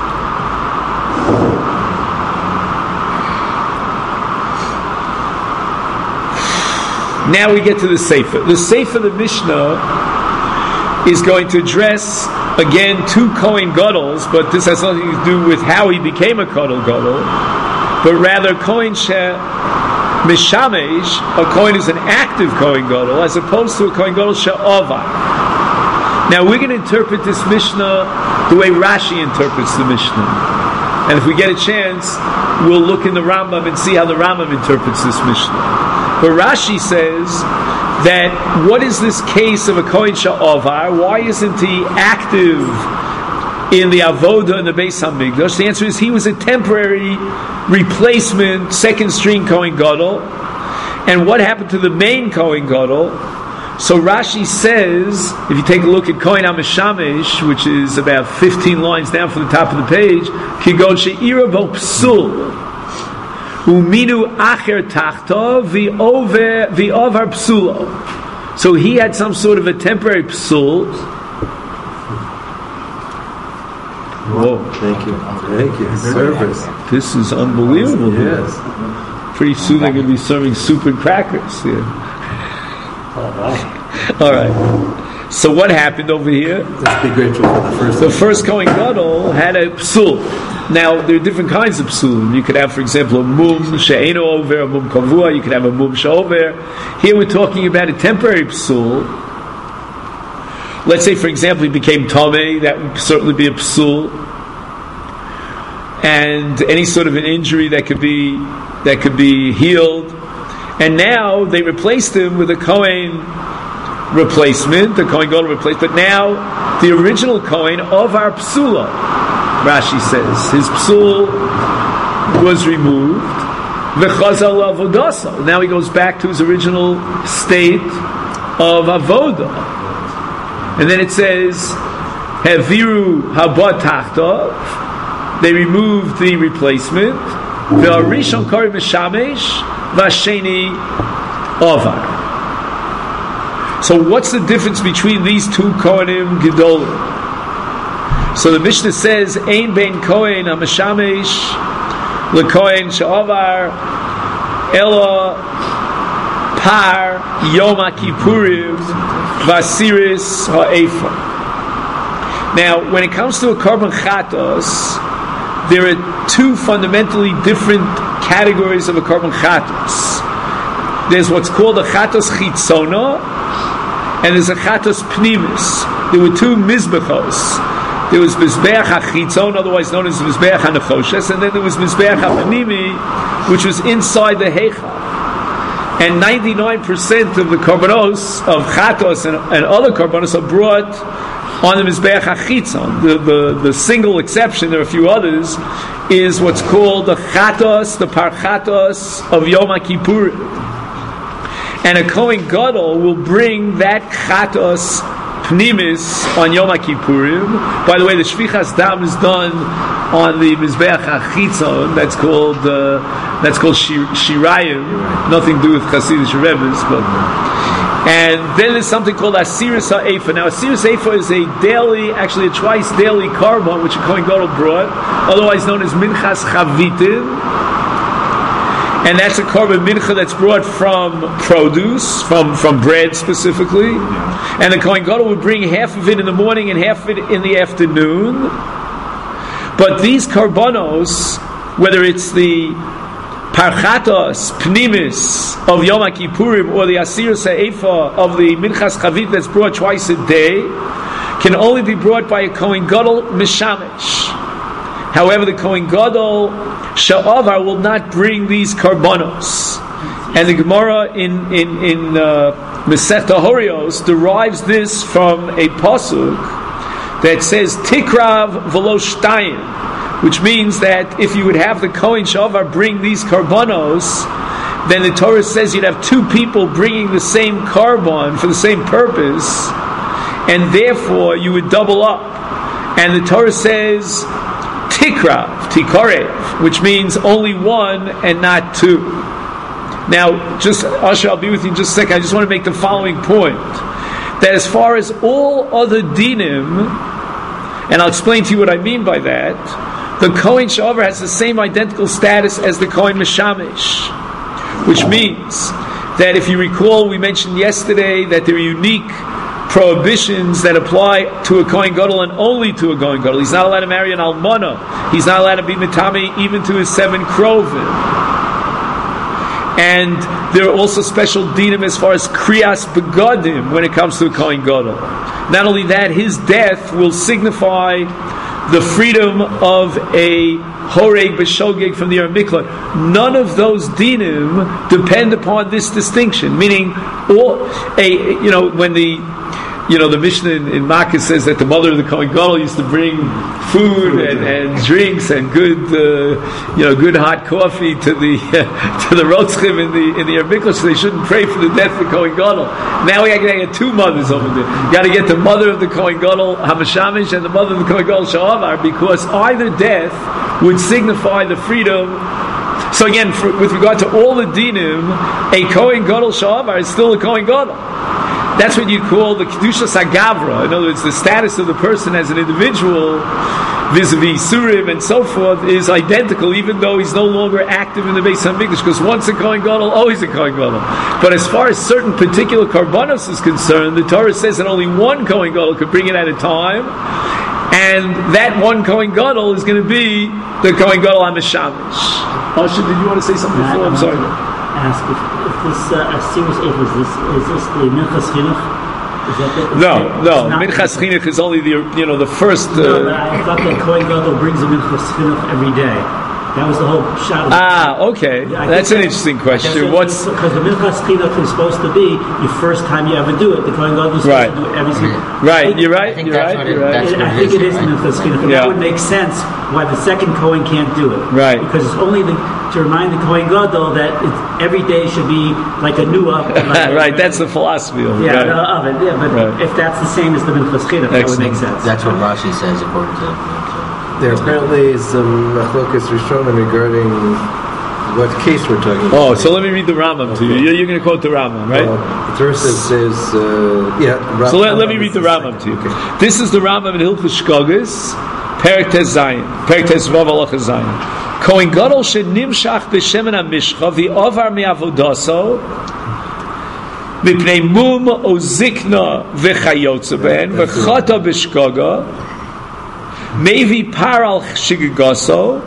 Speaker 1: Now we get to the Sefer. The Sefer of the Mishnah is going to address, again, two Kohen Gadols, but this has nothing to do with how he became a Kohen Gadol, but rather Kohen Mishamesh, a Kohen is an active Kohen Gadol, as opposed to a Kohen Gadol She'avar. Now we're going to interpret this Mishnah the way Rashi interprets the Mishnah. And if we get a chance, we'll look in the Rambam and see how the Rambam interprets this Mishnah. But Rashi says that what is this case of a Kohen Sha'avar? Why isn't he active in the Avodah and the Beis HaMikdash? The answer is he was a temporary replacement, second string Kohen Gadol. And what happened to the main Kohen Gadol? So Rashi says, if you take a look at Kohen HaMeshamesh, which is about 15 lines down from the top of the page, Kigon she'ira bo psul, uminu acher tachto v'ovar psulo. So he had some sort of a temporary psul. Whoa!
Speaker 2: Thank you. Service.
Speaker 1: This is unbelievable.
Speaker 2: Yes.
Speaker 1: Pretty soon they're going to be serving soup and crackers. Yeah. All right. So what happened over here?
Speaker 2: Let's be grateful for the first.
Speaker 1: The first Kohen Gadol had a psul. Now there are different kinds of psul. You could have, for example, a mum she'eno over, a mum kavua. You could have a mum she'over. Here we're talking about a temporary psul. Let's say, for example, he became tamei. That would certainly be a psul. And any sort of an injury that could be healed. And now they replaced him with a Kohen replacement, the Kohen Gadol replacement. But now the original Kohen of our psula, Rashi says, his psul was removed. V'chazal avodasa. Now he goes back to his original state of avodah. And then it says, Haviru haba tachtav. They removed the replacement. V'arishon kari mishamesh. Vasheni Ovar. So what's the difference between these two Kohanim Gedolim? So the Mishnah says, Ein ben Kohen HaMeshamesh LeKohen She'avar Ela Par Yom HaKippurim Vasiris Ha'efa. Now, when it comes to a Karban Chatos, there are two fundamentally different categories of a Karban Chatos. There's what's called a Chatos Chitzona, and there's a Chatos Pnimis. There were two Mizbechos. There was Mizbeach HaChitzon, otherwise known as Mizbeach HaNechoshes, and then there was Mizbeach HaPnimi, which was inside the Heichal. And 99% of the Karbanos of Chatos and other Karbanos are brought on the Mizbeach HaChitzon. The single exception, there are a few others, is what's called the Chatos, the Parchatos of Yom Kippur. And a Kohen Gadol will bring that Chatos Pnimis on Yom Kippurim. By the way, the Shvichas Dam is done on the Mizbeach HaChitzon. That's called Shirayim. Nothing to do with Hasidic Rebbe's, but. And then there's something called Asiris HaEfa. Now, Asiris HaEfa is a twice daily carbon which a Kohen Gadol brought, otherwise known as Minchas Chavitin. And that's a korban mincha that's brought from produce, from bread specifically. And the Kohen Gadol would bring half of it in the morning and half of it in the afternoon. But these karbanos, whether it's the parchatos, pnimis of Yom Kippurim or the asiris ha'efa of the minchas chavit that's brought twice a day, can only be brought by a Kohen Gadol mishamish. However, the Kohen Gadol Sha'avar will not bring these karbanos. And the Gemara in Masechta Horios derives this from a pasuk that says Tikrav v'lo shtayim, which means that if you would have the Kohen Sha'avar bring these karbanos, then the Torah says you'd have two people bringing the same karban for the same purpose, and therefore you would double up. And the Torah says Tikrav, Tikarev, which means only one and not two. Now, just Asher, I'll be with you in just a second. I just want to make the following point: that as far as all other dinim, and I'll explain to you what I mean by that, the Kohen Sha'avar has the same identical status as the Kohen Meshamish, which means that if you recall, we mentioned yesterday that there are unique prohibitions that apply to a Kohen Gadol and only to a Kohen Gadol. He's not allowed to marry an almana. He's not allowed to be mitami even to his 7 krovim. And there are also special dinim as far as kriyas begadim when it comes to a Kohen Gadol. Not only that, his death will signify the freedom of a horeg b'shogeg from the Yer Miklat. None of those dinim depend upon this distinction. Meaning, when the Mishnah in Makkah says that the mother of the Kohen Gadol used to bring food and drinks and good hot coffee to the Rotzchim in the Yer Miklat, so they shouldn't pray for the death of the Kohen Gadol. Now we got to get 2 mothers over there. You got to get the mother of the Kohen Gadol Hamashamish and the mother of the Kohen Gadol Sha'avar, because either death would signify the freedom. So again, with regard to all the dinim, a Kohen Gadol Sha'avar is still a Kohen Gadol. That's what you call the Kedushas HaGavra. In other words, the status of the person as an individual vis-a-vis Surim and so forth is identical, even though he's no longer active in the Beis HaMikdash, because once a Kohen Gadol, always a Kohen Gadol. But as far as certain particular karbanos is concerned, the Torah says that only one Kohen Gadol could bring it at a time, and that one Kohen Gadol is going to be the Kohen Gadol HaMeshamish. Asher, did you want to say something before? I'm sorry.
Speaker 5: Ask if this Asiris Eif is this the Minchas Chinuch?
Speaker 1: No. Minchas Chinuch is only the first.
Speaker 5: No, but I thought that Kohen Gadol brings a Minchas Chinuch every day. That was the whole shot.
Speaker 1: Okay. That's an interesting question.
Speaker 5: Because the Minchas Chinuch is supposed to be the first time you ever do it. The Kohen Gadol is supposed to do it every single.
Speaker 1: Right. You're right.
Speaker 5: I think it is Minchas Chinuch. That would make sense why the second Kohen can't do it.
Speaker 1: Right.
Speaker 5: Because it's only to remind the Kohen Gadol that every day should be like a new up.
Speaker 1: Right. That's the philosophy of it.
Speaker 5: Yeah, of it. Yeah, but if that's the same as the Minchas Chinuch, that would make sense.
Speaker 3: That's what Rashi says according to.
Speaker 2: There apparently is some machlokas rishonim regarding what case we're talking about.
Speaker 1: Oh, so let me read the Rambam to you. You're going to quote the Rambam, right?
Speaker 2: The verse says,
Speaker 1: so let me read the Rambam to you. Okay. This is the Rambam in Hilchos Shkogas, Perek Tes Zayin, Perek Tes Vav Halacha Zayin. Kohen Gadol shenimshach b'shemen hamishcha v'ovar me'avodaso mipnei mum o zikna v'chayotze ben v'chata b'shkoga Mevi paral shigagoso,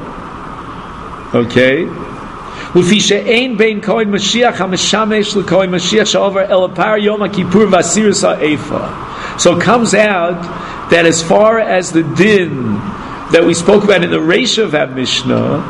Speaker 1: okay. Ufi she'ein bein Kohen Mashiach haMeshamesh leKohen Mashiach she'over el par Yom Kippur v'asiris ha'efa. So it comes out that as far as the din that we spoke about in the Reisha of that Mishnah,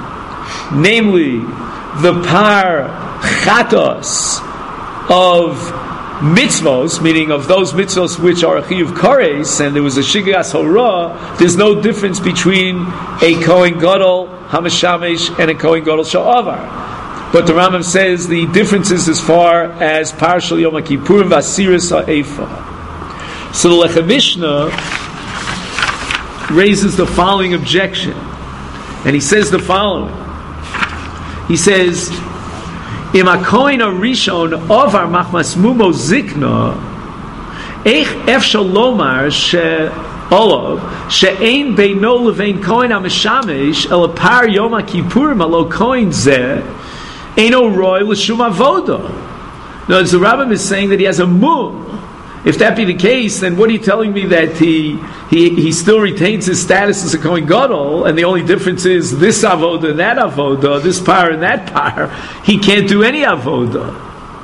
Speaker 1: namely the par chatos of mitzvos, meaning of those mitzvos which are a chiyuv kares, and there was a shigas hora, there's no difference between a Kohen Gadol Hamashamesh and a Kohen Gadol Sha'avar. But the Rambam says the difference is as far as Parshal Yom HaKippurim Vasiris HaEfa. So the Lechem Mishnah raises the following objection, and he says the following. He says, Im HaKohen HaRishon Ovar Machmas Mumo Zikna Eich Efshal Lomar She'olav She'ein Beino Levein Kohen HaMeshamesh El Par Yom HaKippurim Alo Kohen Zeh Eino Roy L'Shum Avoda. Now, the Rambam is saying that he has a mum. If that be the case, then what are you telling me, that he still retains his status as a Kohen Gadol, and the only difference is this avoda and that avoda, this par and that par, he can't do any avoda.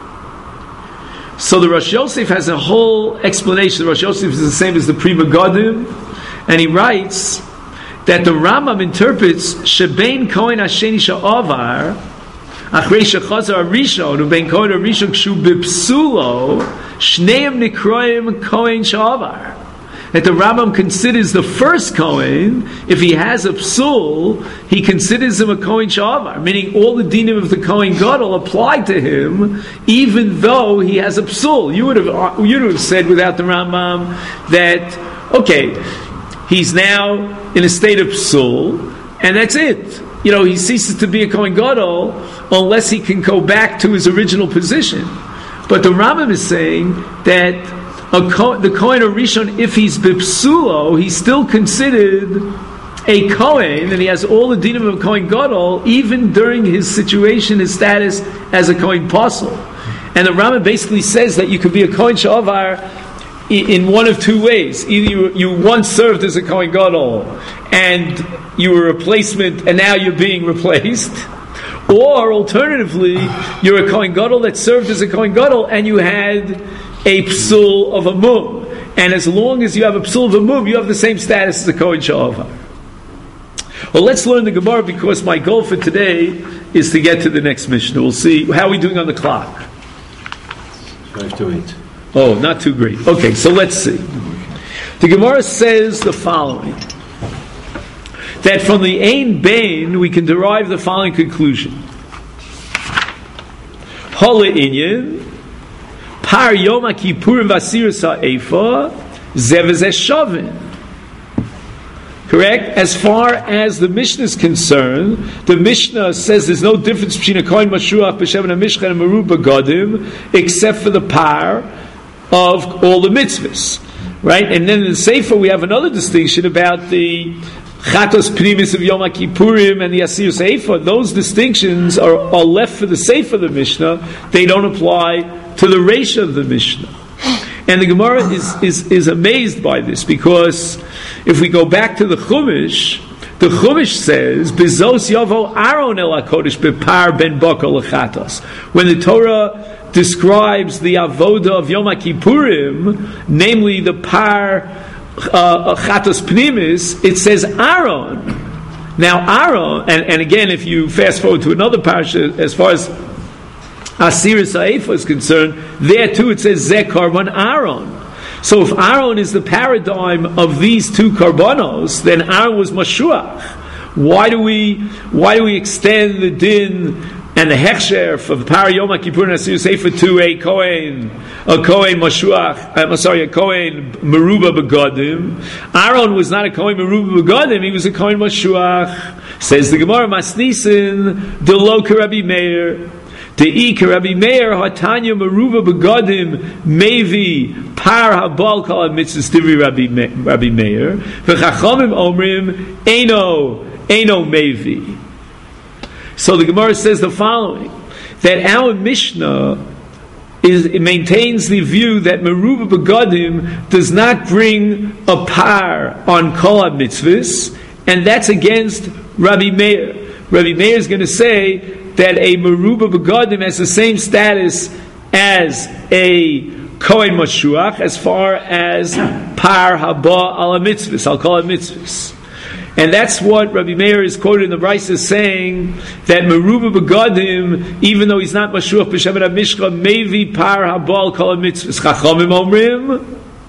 Speaker 1: So the Rosh Yosef has a whole explanation. The Rosh Yosef is the same as the Pri Megadim, and he writes that the Rambam interprets Shebein Kohen Hasheni Sha'avar Achrei Shechazar Rishon Ubein Kohen Rishon Kshu Bipsulo Shneim Nikroim Kohen Sha'avar. That the Rambam considers the first Kohen, if he has a psul, he considers him a Kohen Sha'avar, meaning all the dinim of the Kohen Gadol apply to him, even though he has a psul. You would have said without the Rambam that, okay, he's now in a state of psul, and that's it. You know, he ceases to be a Kohen Gadol unless he can go back to his original position. But the Rambam is saying that the Kohen HaRishon, if he's bipsulo, he's still considered a Kohen, and he has all the dinim of Kohen Gadol, even during his situation, his status as a Kohen Posel. And the Rambam basically says that you could be a Kohen Sha'avar in one of two ways. Either you once served as a Kohen Gadol, and you were a replacement, and now you're being replaced. Or, alternatively, you're a Kohen Gadol that served as a Kohen Gadol, and you had a psul of a mum. And as long as you have a psul of a mum, you have the same status as a Kohen Sha'avar. Well, let's learn the Gemara, because my goal for today is to get to the next Mishnah. We'll see. How are we doing on the clock?
Speaker 2: 5 to 8.
Speaker 1: Oh, not too great. Okay, so let's see. The Gemara says the following. That from the Ein Bain we can derive the following conclusion. Hola Inyan Par Yom HaKippurim Vasiris HaEfa Zeh v'zeh Shavin. Correct? As far as the Mishnah is concerned, the Mishnah says there's no difference between a Kohen Mashuach B'Sheven HaMishkan and Merub Begadim except for the par of all the mitzvahs. Right? And then in the Sefer we have another distinction about the Chatos Pnimis of Yom HaKippurim and the Asirus Eifa. Those distinctions are left for the Sefer of the Mishnah. They don't apply to the Reisha of the Mishnah. And the Gemara is amazed by this, because if we go back to the Chumash says, Bezos Yavo Aaron El HaKodesh Bepar Ben Bakal Lechatos. When the Torah describes the Avoda of Yom HaKippurim, namely the Par Chatos Pnimis, it says Aaron. Now Aaron, and again, if you fast forward to another parasha, as far as Asiris Ha'efa is concerned, there too it says Zeh Karban Aaron. So if Aaron is the paradigm of these two karbanos, then Aaron was Mashuach. Why do we extend the din and the hechsher for the Par Yom HaKippur and Asir Sefer to a Kohen Mashuach, a Kohen Meruba Begadim? Aaron was not a Kohen Meruba Begadim, he was a Kohen Mashuach. Says the Gemara, Masnisin, Delo Rabbi Meir, De'i Rabbi Meir, Hatanya Meruba Begadim, Mevi, Par Habal Kal HaMitzvahs Divri Rabbi Meir, V'chachamim Omrim, Eino Mevi. So the Gemara says the following, that our Mishnah maintains the view that Meruba Begadim does not bring a par on Kol HaMitzvahs, and that's against Rabbi Meir. Rabbi Meir is going to say that a Meruba Begadim has the same status as a Kohen Mashuach as far as Par Haba Al HaMitzvahs, I'll call it mitzvahs. And that's what Rabbi Meir is quoted in the Brisa as saying, that Meruba Begadim, even though he's not Mashuach B'Shevet HaMishcha, Mevi Par Habal Kol HaMitzvahs. Chachamim Omrim,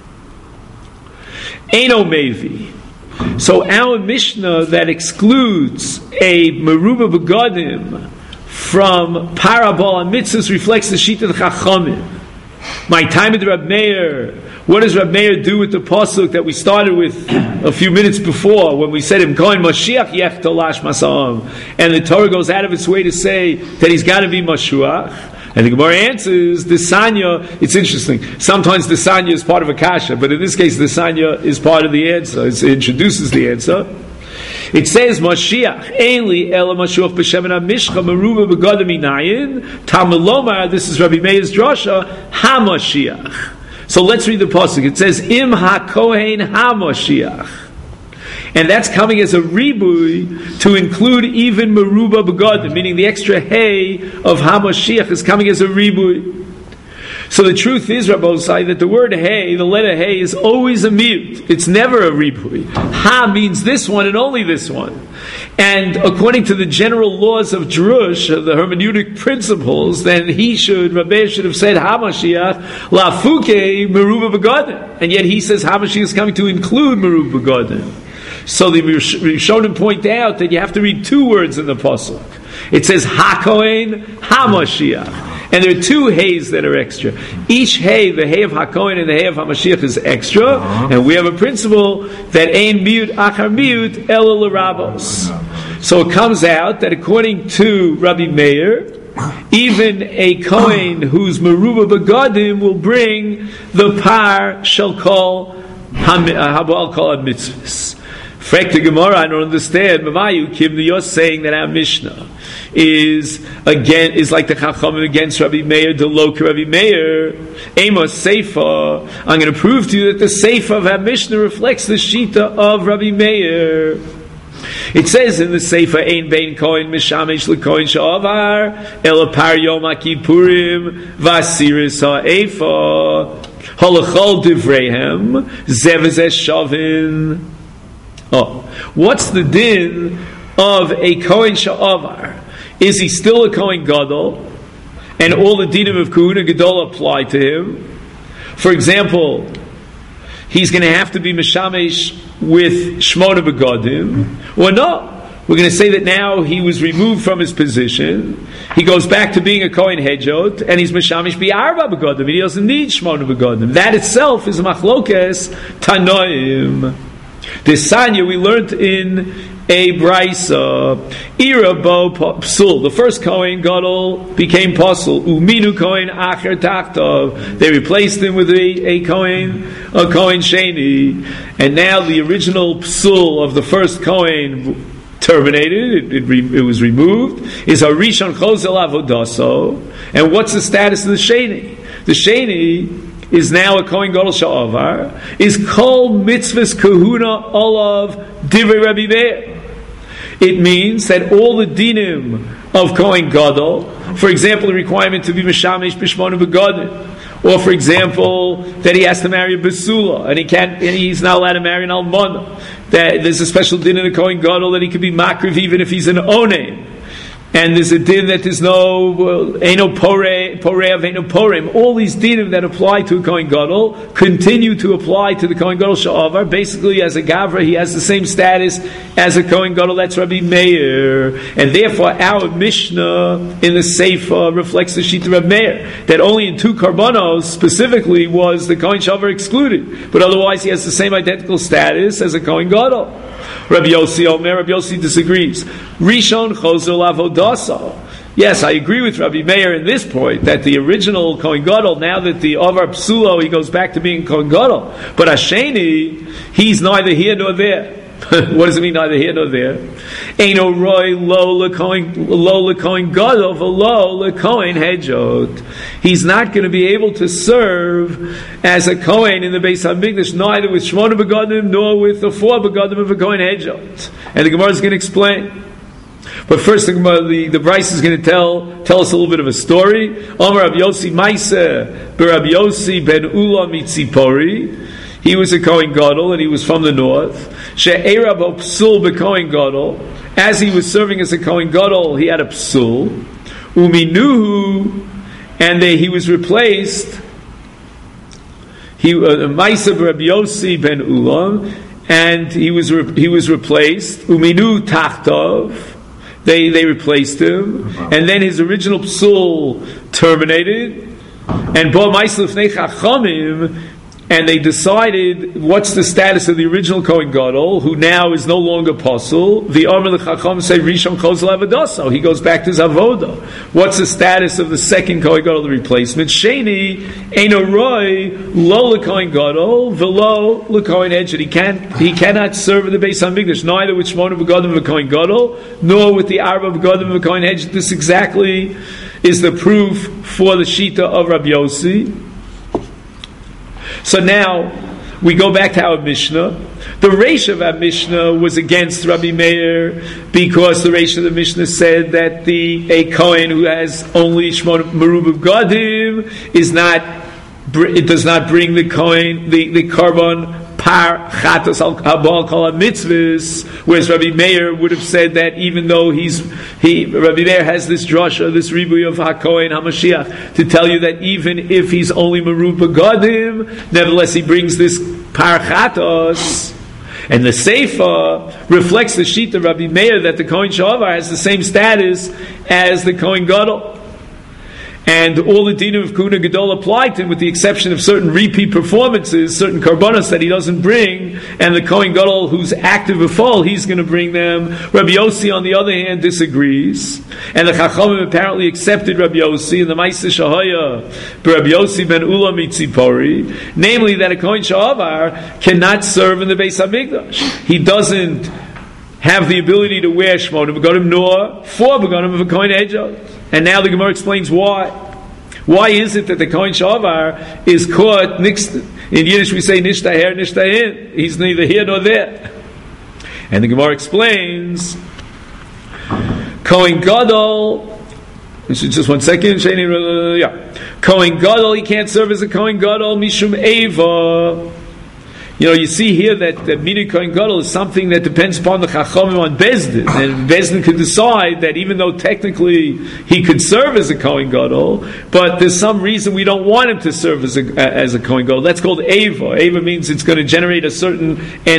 Speaker 1: Eino Mevi. So our Mishnah that excludes a Meruba Begadim from Par Habal HaMitzvahs reflects the Shita of Chachamim. My time at Rab Meir, what does Rab Meir do with the pasuk that we started with a few minutes before when we said him Kohen Mashiach Yech Tolash Masam, and the Torah goes out of its way to say that he's got to be Mashuach, and the Gemara answers the Sanya. It's interesting. Sometimes the Sanya is part of a kasha, but in this case the Sanya is part of the answer. It introduces the answer. It says Mashiach Eli Ela Mashuach B'Shevet HaMishcha Meruba Begadim Minayin Tamelomar. This is Rabbi Meir's drasha HaMashiach. So let's read the pasuk. It says Im HaKohen HaMashiach, and that's coming as a ribui to include even Meruba Begadim, meaning the extra hey of HaMashiach is coming as a ribui. So the truth is, Rabbi Osai, that the word hey, the letter hey, is always a mute. It's never a ribui. Ha means this one and only this one. And according to the general laws of Drush, the hermeneutic principles, then Rabbi should have said HaMashiach, Lafuke Meruba Begadim. And yet he says HaMashiach is coming to include Meruba Begadim. So the Rishonim point out that you have to read two words in the pasuk. It says HaKohen HaMashiach. And there are two hays that are extra. Each hay, the hay of HaKohen and the hay of HaMashiach, is extra. And we have a principle that ein miut achar miut ela l'rabos. So it comes out that according to Rabbi Meir, even a Kohen who's Meruba Begadim will bring the par shall call habal kol mitzvahs. Frek the Gemara, I don't understand. Mavayu Kim, you're saying that our Mishnah is like the Chachamim against Rabbi Meir, the Loka Rabbi Meir, Amos Seifa. I'm going to prove to you that the Seifa of our Mishnah reflects the Shita of Rabbi Meir. It says in the Seifa, Ein Bein Kohen Mishamesh LeKohen Sha'avar Ela Par Yom HaKippurim Vasiris HaEfa Halachol Divreihem Zevez Shavin. Oh, what's the din of a Kohen Sha'avar? Is he still a Kohen Gadol? And all the dinim of Kahuna Gadol apply to him? For example, he's going to have to be Meshamesh with Shmona Begadim, or no? We're going to say that now he was removed from his position, he goes back to being a Kohen Hedjot, and he's Meshamesh B'Arba Begadim, and he doesn't need Shmona Begadim. That itself is Machlokes Tanoim. This Sanya we learned in a Brisa. Ira bo psul. The first Kohen Gadol became Pasul. Uminu Kohen Acher Tachtov. They replaced him with a Kohen Sheni. And now the original psul of the first Kohen terminated. It was removed. Is Harishon Chozel Avodaso. And what's the status of the Sheni? The Sheni is now a Kohen Gadol Sha'avar, is Kol Mitzvahs Kahuna Olav Divrei Rabbi Meir. It means that all the dinim of Kohen Gadol, for example, the requirement to be Meshamesh B'Shmona Begadim, or for example, that he has to marry a Basula, and he's not allowed to marry an Almana, that there's a special din in the Kohen Gadol that he could be Makriv even if he's an Oneim. And there's a din that there's no Eino Porev, Eino Porem. All these dinim that apply to a Kohen Gadol continue to apply to the Kohen Gadol Sha'avar. Basically, as a Gavra, he has the same status as a Kohen Gadol. That's Rabbi Meir. And therefore, our Mishnah in the Seifa reflects the Shita Rabbi Meir, that only in two Karbanos specifically was the Kohen Sha'avar excluded. But otherwise, he has the same identical status as a Kohen Gadol. Rabbi Yossi Omer, Rabbi Yossi disagrees. Rishon Chozel Avodaso. Yes, I agree with Rabbi Meir in this point, that the original Kohen Gadol, now that the Avar Psulo, he goes back to being Kohen Gadol. But Hasheni, he's neither here nor there. What does it mean, neither here nor there? Eino roi lo lekohen gadol v'lo lekohen hedjot. He's not going to be able to serve as a kohen in the Beis Hamikdash, neither with Shmona Begadim nor with the 4 Begadim of a kohen hedjot. And the Gemara is going to explain. But first, the Bryce is going to tell us a little bit of a story. Amar Rabbi Yossi Maiseh, Rabbi Yossi ben Ula Mitzipori. He was a Kohen Gadol, and he was from the north. She'era bo psul beKohen Gadol. As he was serving as a Kohen Gadol, he had a psul. Uminuhu, and he was replaced. He Maisa Rabbi Yossi ben Ulam, and he was replaced. Uminu Tachtov. They replaced him, and then his original psul terminated. And Bo Maisa Lefnei Chachamim. And they decided what's the status of the original Kohen Gadol, who now is no longer apostle. The Amar L'Chacham say Rishon Chozel Avodaso. He goes back to his avoda. What's the status of the second Kohen Gadol, the replacement? Sheni Eino Roy Lo LeKohen Gadol V'Lo LeKohen Edged. He cannot serve in the Beis Hamikdash, neither with Shmona V'Gadim V'Kohen Gadol, nor with the Arba V'Gadim V'Kohen Edged. This exactly is the proof for the Shita of Rabbi Yossi. So now we go back to our Mishnah. The Reish of our Mishnah was against Rabbi Meir because the Reish of the Mishnah said that a Kohen who has only Shmona Merubah Gadim does not bring the Kohen the Karban Par Chatos Al Kabal Kol Mitzvahs, whereas Rabbi Meir would have said that even though Rabbi Meir has this drasha, this ribuy of HaKohen HaMashiach, to tell you that even if he's only Merubah Gadim, nevertheless he brings this Par Chatos. And the Seifa reflects the sheet of Rabbi Meir that the Kohen Shavar has the same status as the Kohen Gadol. And all the dinim of Kuna Gadol apply to him, with the exception of certain repeat performances, certain karbonos that he doesn't bring, and the Kohen Gadol who's active before, he's going to bring them. Rabbi Yossi, on the other hand, disagrees. And the Chachamim apparently accepted Rabbi Yossi, and the Maisa Shahaya, Rabbi Yossi ben Ula Mitzipori, namely that a Kohen Shavar cannot serve in the Beis HaMikdash. He doesn't have the ability to wear Shmona Begadim nor 4 Begadim of a Kohen Ejot. And now the Gemara explains why. Why is it that the Kohen Shavar is caught, in Yiddish we say Nishtaher, Nishtahin. He's neither here nor there. And the Gemara explains, Kohen Gadol, just 1 second, Kohen Gadol, he can't serve as a Kohen Gadol, Mishum Eva. You see here that Mini Kohen Gadol is something that depends upon the Chachamim on Bezdin, and Bezdin could decide that even though technically he could serve as a Kohen Gadol, but there's some reason we don't want him to serve as a Kohen Gadol. That's called Eva. Eva means it's going to generate a certain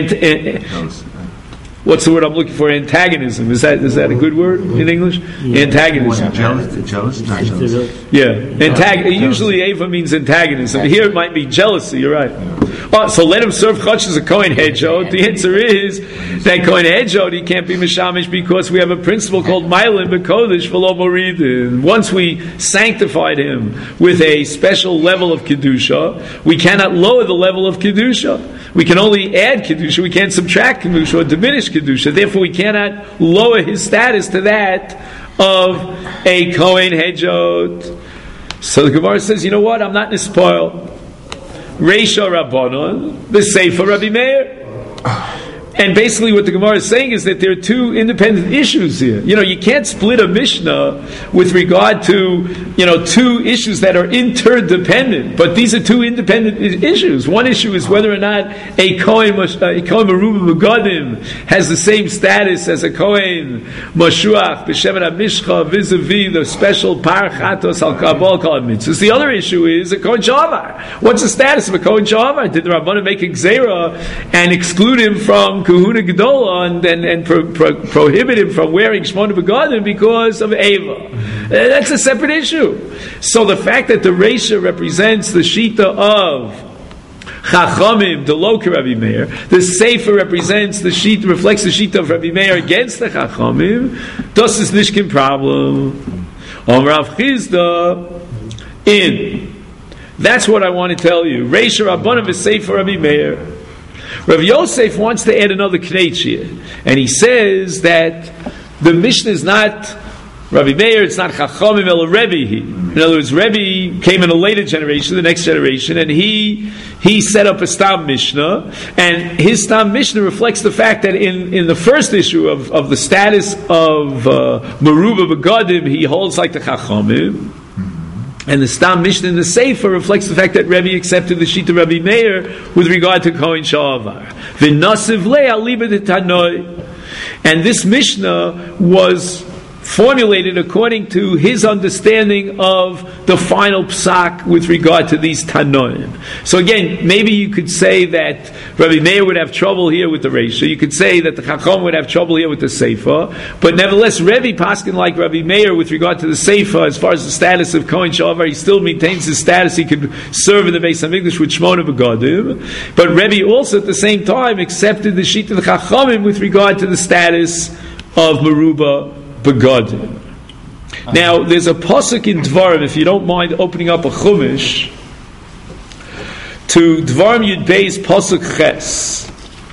Speaker 1: what's the word I'm looking for? Antagonism. Is that a good word in English? Yeah. Antagonism.
Speaker 4: Jealous? Not jealous.
Speaker 1: Yeah. Usually Eva means antagonism. Here it might be jealousy. You're right. Yeah. So let him serve Chutz as a Kohen Hedjot. The answer is that Kohen Hedjot, he can't be Mishamish because we have a principle called Mailin B'Kodesh V'lo Moridin. Once we sanctified him with a special level of Kedusha, we cannot lower the level of Kedusha. We can only add Kedusha. We can't subtract Kedusha or diminish Kedusha. Therefore, we cannot lower his status to that of a Kohen Hedjot. So the Gemara says, you know what? I'm not nispoil. Reisha Rabbanon, the Sefer Rabbi Meir. And basically what the Gemara is saying is that there are two independent issues here. You can't split a Mishnah with regard to, two issues that are interdependent. But these are two independent issues. One issue is whether or not a Kohen Merubah Begadim has the same status as a Kohen Mashuach, B'Shevet HaMishcha, vis-a-vis the special Par Chatos Al Kabal Kol Mitzvahs. The other issue is a Kohen Shavar. What's the status of a Kohen Shavar? Did the Rabbanan make a Gzeira and exclude him from Kahuna Gedola and prohibit him from wearing Shmona Begadim because of Eva? That's a separate issue. So the fact that the Reisha represents the Shita of Chachamim, the Loka Rabbi Meir, the Sefer represents the Shita, reflects the Shita of Rabbi Meir against the Chachamim, das is nishkin problem. Rav Chizda, that's what I want to tell you. Reisha Rabbanim is Sefer Rabbi Meir. Rav Yosef wants to add another knetch here, and he says that the Mishnah is not Rabbi Meir, it's not Chachamim el Rebbe. In other words, Rebbe came in a later generation, the next generation, and he set up a Stam Mishnah, and his Stam Mishnah reflects the fact that in the first issue of the status of Merubah Begadim, he holds like the Chachamim. And the Stam Mishnah in the Sefer reflects the fact that Rebbe accepted the Shita Rabbi Meir with regard to Kohen Sha'avar. V'nasiv le'al liba de Tanoi. And this Mishnah was formulated according to his understanding of the final psak with regard to these Tanoim. So again, maybe you could say that Rabbi Meir would have trouble here with the Reisha. You could say that the Chacham would have trouble here with the Sefer. But nevertheless, Rebbe paskin like Rabbi Meir with regard to the Sefer, as far as the status of Kohen Sha'avar, he still maintains his status. He could serve in the Beis HaMikdash with Shmona Begadim. But Rebbe also at the same time accepted the Shita of the Chachamim with regard to the status of Meruba Begadim. Now, there's a pasuk in Dvarim, if you don't mind opening up a Chumash, to Dvarim Yud Beis pasuk Ches.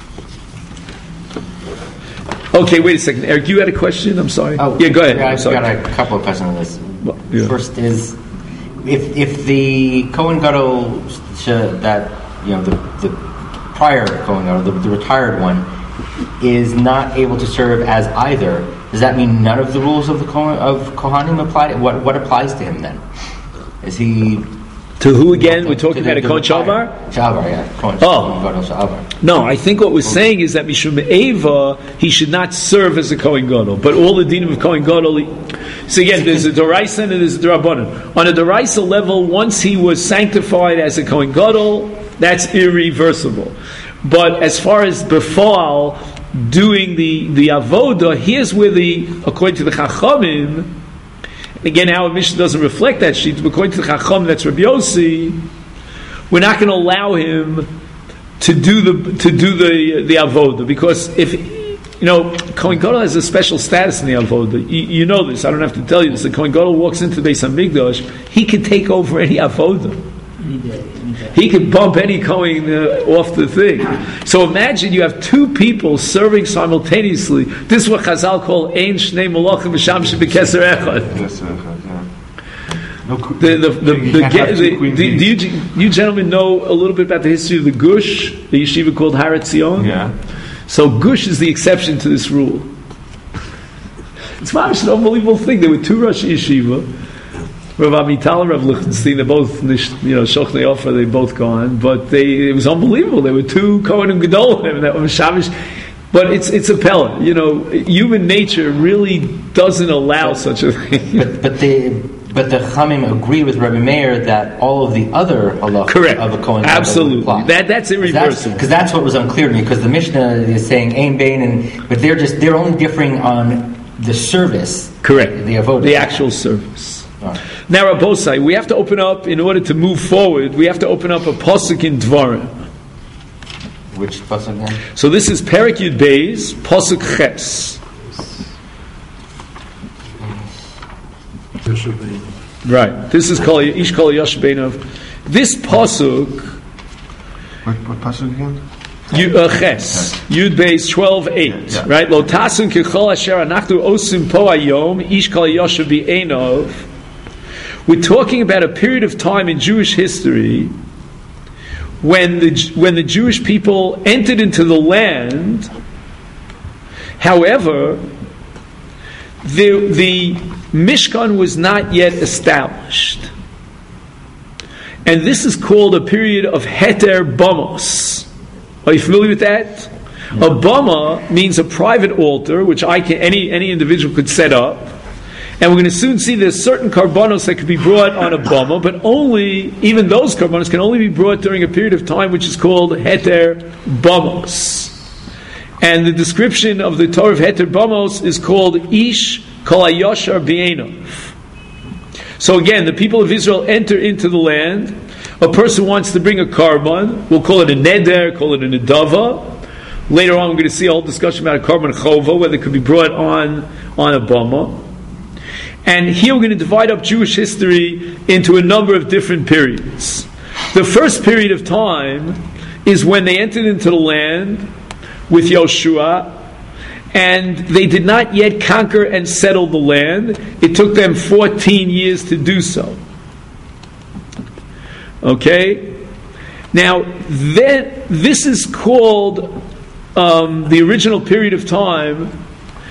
Speaker 1: Okay, wait a second. Eric, you had a question? I'm sorry.
Speaker 3: Oh,
Speaker 1: yeah, go ahead.
Speaker 3: Yeah, I've got a couple of questions on this.
Speaker 1: Well, yeah.
Speaker 3: First is, if the Kohen Gadol that the prior Kohen Gadol, the retired one, is not able to serve as either, does that mean none of the rules of the Kohanim apply? What applies to him then? Is he
Speaker 1: to who again? We're talking about a Kohen Sha'avar?
Speaker 3: Sha'avar, yeah. Kohen Sha'avar.
Speaker 1: No, I think what we're saying is that Mishum Eva, he should not serve as a Kohen Gadol. But all the dinim of Kohen Gadol. So again, there's a Doraisa and there's a D'Rabbanan. On a Doraisa level, once he was sanctified as a Kohen Gadol, that's irreversible. But as far as Befal doing the avoda, here's where according to the Chachamim, again, our Mishnah doesn't reflect that sheet, but according to the Chacham, that's Rabbi Yossi, we're not going to allow him to do the avoda, because if Kohen Gadol has a special status in the avoda. You know this. I don't have to tell you this. The Kohen Gadol walks into the Beis HaMikdash, he can take over any avoda. He can bump any Kohen off the thing. So imagine you have two people serving simultaneously. This is what Chazal call Ein Shnei Malachim V'Shamshim B'Keser Echad. Do you gentlemen know a little bit about the history of the Gush, the yeshiva called Har Etzion?
Speaker 6: Yeah.
Speaker 1: So Gush is the exception to this rule. It's an unbelievable thing. There were two Rosh Yeshiva, Rav Amital and Rav Lichtenstein. They're both, Shochnei Ofra, they both gone, but it was unbelievable. There were two Kohanim Gedolim that were Shavish. But it's a pella. Human nature really doesn't allow such a thing.
Speaker 3: But the Chamim agree with Rabbi Meir that all of the other halachos of a Kohen
Speaker 1: absolutely apply. That's irreversible.
Speaker 3: Because that's what was unclear to me. Because the Mishnah is saying Ein Bein, but they're only differing on the service.
Speaker 1: Correct.
Speaker 3: The avodah.
Speaker 1: The actual service.
Speaker 3: Right.
Speaker 1: Now, Rabbosai, we have to open up, in order to move forward, we have to open up a pasuk in Dvarim.
Speaker 3: Which pasuk again?
Speaker 1: So this is Perek Yud Beis, pasuk Ches. Right. This is Ish Kol Yosh Beinov. This pasuk.
Speaker 6: What pasuk again?
Speaker 1: Ches. Yud Beis 12:8. Yeah. Right. Lo tasun kechol asher anachnu osim po hayom Ish Kol Yosh Beinov. We're talking about a period of time in Jewish history when the Jewish people entered into the land. However, the Mishkan was not yet established. And this is called a period of Heter Bamos. Are you familiar with that? A Bama means a private altar, which any individual could set up. And we're going to soon see there's certain karbanos that could be brought on a Bama, but even those karbanos can only be brought during a period of time which is called Heter Bamos. And the description of the Torah of Heter Bamos is called Ish Kol HaYoshar B'Einov. So again, the people of Israel enter into the land. A person wants to bring a karban. We'll call it a neder, call it a nedava. Later on, we're going to see a whole discussion about a karban chova, whether it could be brought on a bama. And here we're going to divide up Jewish history into a number of different periods. The first period of time is when they entered into the land with Yoshua, and they did not yet conquer and settle the land. It took them 14 years to do so. Okay? Now, this is called, the original period of time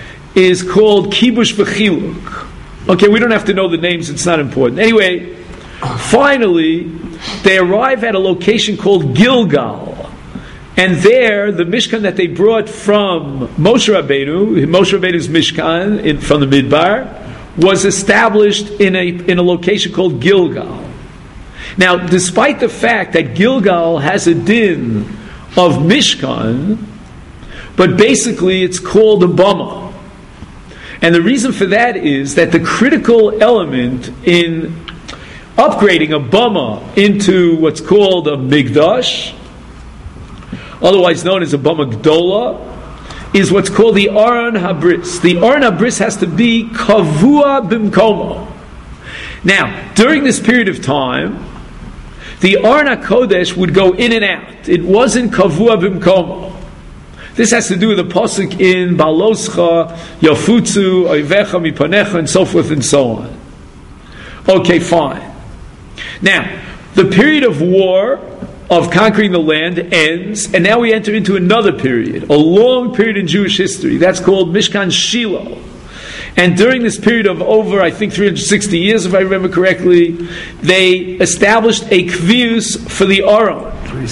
Speaker 1: is called Kibush V'Chiluk. Okay, we don't have to know the names, it's not important. Anyway, Finally, they arrive at a location called Gilgal. And there, the Mishkan that they brought from Moshe Rabbeinu's Mishkan from the Midbar, was established in a location called Gilgal. Now, despite the fact that Gilgal has a din of Mishkan, but basically it's called a Bama. And the reason for that is that the critical element in upgrading a Bama into what's called a Migdash, otherwise known as a Bama Gdola, is what's called the Aron Habris. The Aron Habris has to be Kavua Bimkomo. Now, during this period of time, the Aron HaKodesh would go in and out. It wasn't Kavua Bimkomo. This has to do with the pasuk in Baloscha, Yafutzu, Oivecha, Mipanecha, and so forth and so on. Okay, fine. Now, the period of war, of conquering the land, ends, and now we enter into another period, a long period in Jewish history. That's called Mishkan Shiloh. And during this period of over, I think, 360 years, if I remember correctly, they established a kvius for the Aron.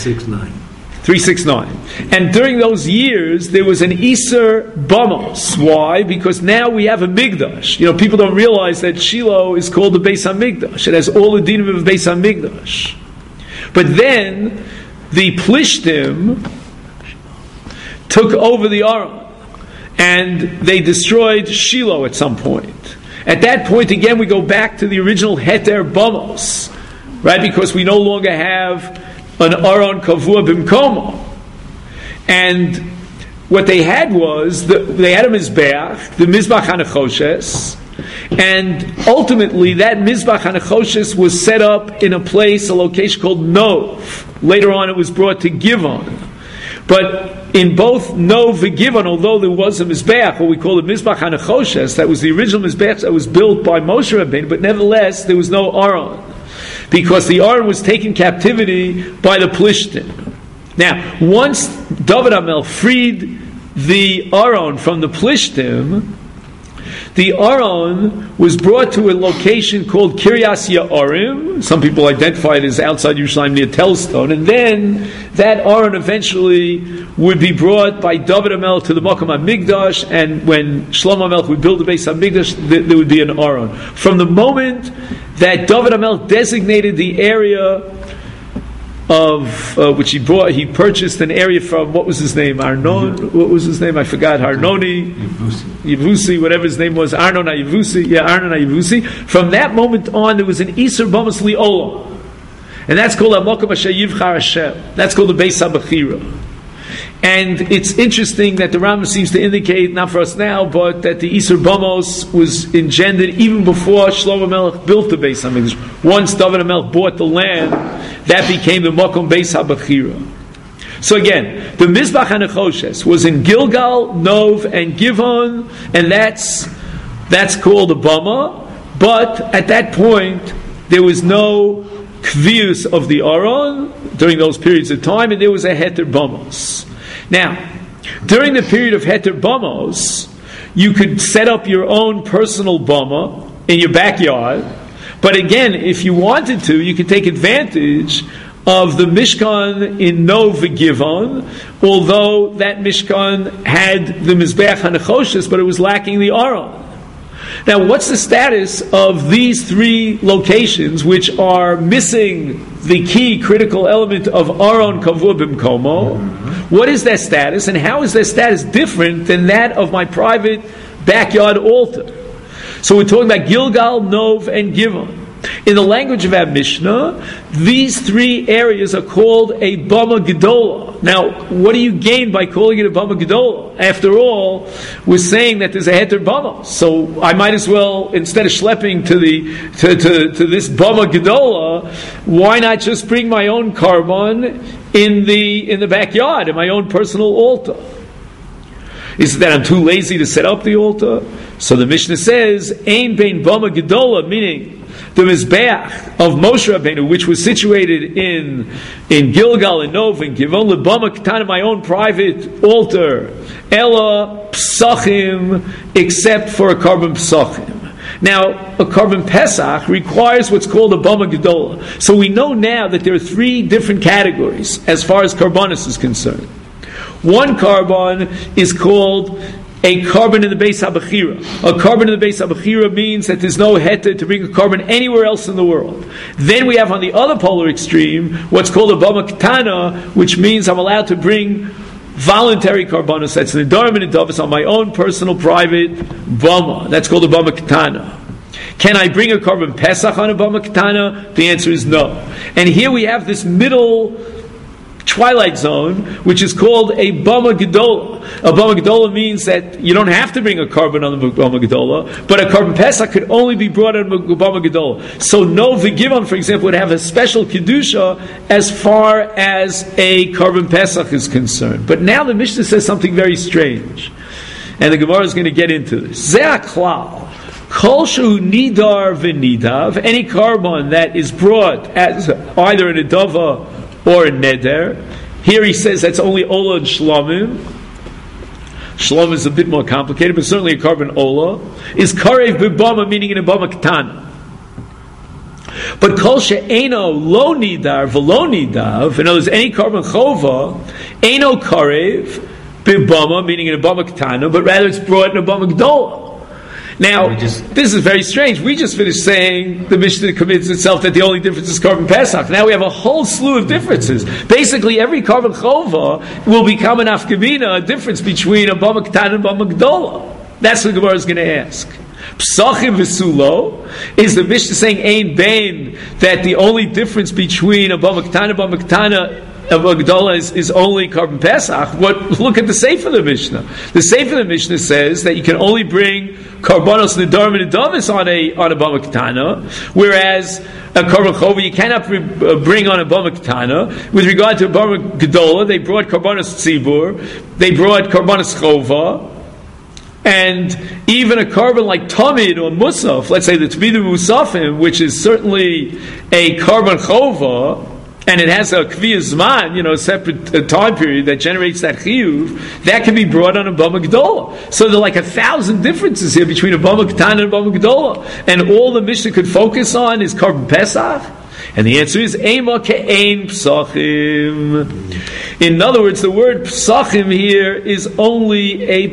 Speaker 1: 369. And during those years, there was an Iser Bamos. Why? Because now we have a Migdash. People don't realize that Shiloh is called the Beis HaMikdash. It has all the dinim of Beis HaMikdash. But then, the Plishtim took over the Aron. And they destroyed Shiloh at some point. At that point, again, we go back to the original Heter Bamos. Right? Because we no longer have an Aron Kavua Bimkomo. And what they had was, they had a Mizbeach, the Mizbach HaNechoshes, and ultimately that Mizbach HaNechoshes was set up in a location called Nov. Later on it was brought to Givon. But in both Nov and Givon, although there was a Mizbeach, what we call the Mizbach HaNechoshes, that was the original Mizbeach that was built by Moshe Rabbeinu, but nevertheless there was no Aron. Because the Aron was taken captivity by the Plishtim. Now, once David HaMelech freed the Aron from the Plishtim, the Aron was brought to a location called Kiryas Ya'arim. Some people identify it as outside Yerushalayim near Telstone. And then that Aron eventually would be brought by David HaMelech to the Makom HaMikdash, and when Shlomo HaMelech would build the Beis HaMikdash, there would be an Aron. From the moment that David HaMelech designated the area of which he purchased an area from, what was his name? Arnon? What was his name? I forgot. Arnoni? Yevusi, whatever his name was. Arnon HaYevusi. Yeah, Arnon HaYevusi. From that moment on, there was an Iser Bamos Li'olam. And that's called HaMokom Asher Yivchar Hashem. That's called the Beis HaBechira. And it's interesting that the Rambam seems to indicate, not for us now, but that the Iser Bamos was engendered even before Shlomo HaMelech built the Beis HaMikdash. Once David HaMelech bought the land, that became the Mokom Beis HaBechira. So again, the Mizbach HaNechoshes was in Gilgal, Nov, and Givon, and that's called a Bama. But at that point, there was no Kvius of the Aron during those periods of time, and there was a Heter Bamos. Now, during the period of Heter Bamos, you could set up your own personal Bama in your backyard. But again, if you wanted to, you could take advantage of the Mishkan in Nov Givon, although that Mishkan had the Mizbeach HaNechoshes, but it was lacking the Aron. Now, what's the status of these three locations which are missing the key critical element of Aron Kavua Bimkomo? What is their status, and how is their status different than that of my private backyard altar? So we're talking about Gilgal, Nov, and Givon. In the language of our Mishnah, these three areas are called a Bama Gedola. Now, what do you gain by calling it a Bama Gedola? After all, we're saying that there's a Heter Bama. So I might as well, instead of schlepping to this Bama Gedola, why not just bring my own carbon in the backyard, in my own personal altar? Is it that I'm too lazy to set up the altar? So the Mishnah says, Ein bein Bama Gedola, meaning the Mizbeach of Moshe Rabbeinu, which was situated in Gilgal and Nov and Givon Lebama Ketana, my own private altar, Ella Psachim, except for a carbon Psachim. Now, a Korban Pesach requires what's called a Bama Gedola. So we know now that there are three different categories as far as Karbanos is concerned. One Karban is called a Karban in the Beis HaBechira. A Karban in the Beis HaBechira means that there's no heter to bring a Karban anywhere else in the world. Then we have on the other polar extreme what's called a Bama Ketana, which means I'm allowed to bring voluntary Karbanos. That's an Nedarim and Nedavos on my own personal private Bama. That's called a Bama Ketana. Can I bring a Korban Pesach on a Bama Ketana? The answer is no. And here we have this middle twilight zone, which is called a Bama Gedola. A Bama Gedola means that you don't have to bring a Korban on the Bama Gedola, but a Korban Pesach could only be brought on a Bama Gedola. So no Vigimon, for example, would have a special Kedusha as far as a Korban Pesach is concerned. But now the Mishnah says something very strange. And the Gemara is going to get into this. Zeh HaKlal. Kol shehu nidar v'nidav, any Korban that is brought as either an Nedava or a neder. Here he says that's only Ola and Shlomim. Shlomim is a bit more complicated, but certainly a Korban Ola. Is Karev B'Bama, meaning in a Bama Ketana. But Kol she'eno lo nidar v'lo nidav, in other words, any Korban Chova, eno Karev B'Bama, meaning in a Bama Ketana, but rather it's brought in a Bama Gdola. Now, this is very strange. We just finished saying the Mishnah commits itself that the only difference is Korban Pesach. Now we have a whole slew of differences. Basically, every Korban Chova will become an Afkamina, a difference between a Bama Ketana and Bama Gdola. That's what the Gemara is going to ask. Psachim v'sulo, is the Mishnah saying Ein Bain, that the only difference between a Bama Ketana and Bama Ketana of Agdola is only Korban Pesach? Look at the Sefer of the Mishnah. The Sefer of the Mishnah says that you can only bring Karbanos Nedarim and Nedavis on a Bama Ketana, whereas a Korban Chova you cannot bring on a Bama Ketana. With regard to a Bama Gedola, they brought Karbanos Tzibur, they brought Karbanos Chova, and even a Korban like Tamid or Musaf, let's say the Tmidu Musafim, which is certainly a Korban Chova, and it has a Kviyah Zman, a separate time period that generates that Chiyuv, that can be brought on a Bama Gedola. So there are like 1,000 differences here between a Bama Ketana and a Bama Gedola. And all the Mishnah could focus on is Korban Pesach. And the answer is Eima Ke'ein Psachim. In other words, the word Psachim here is only a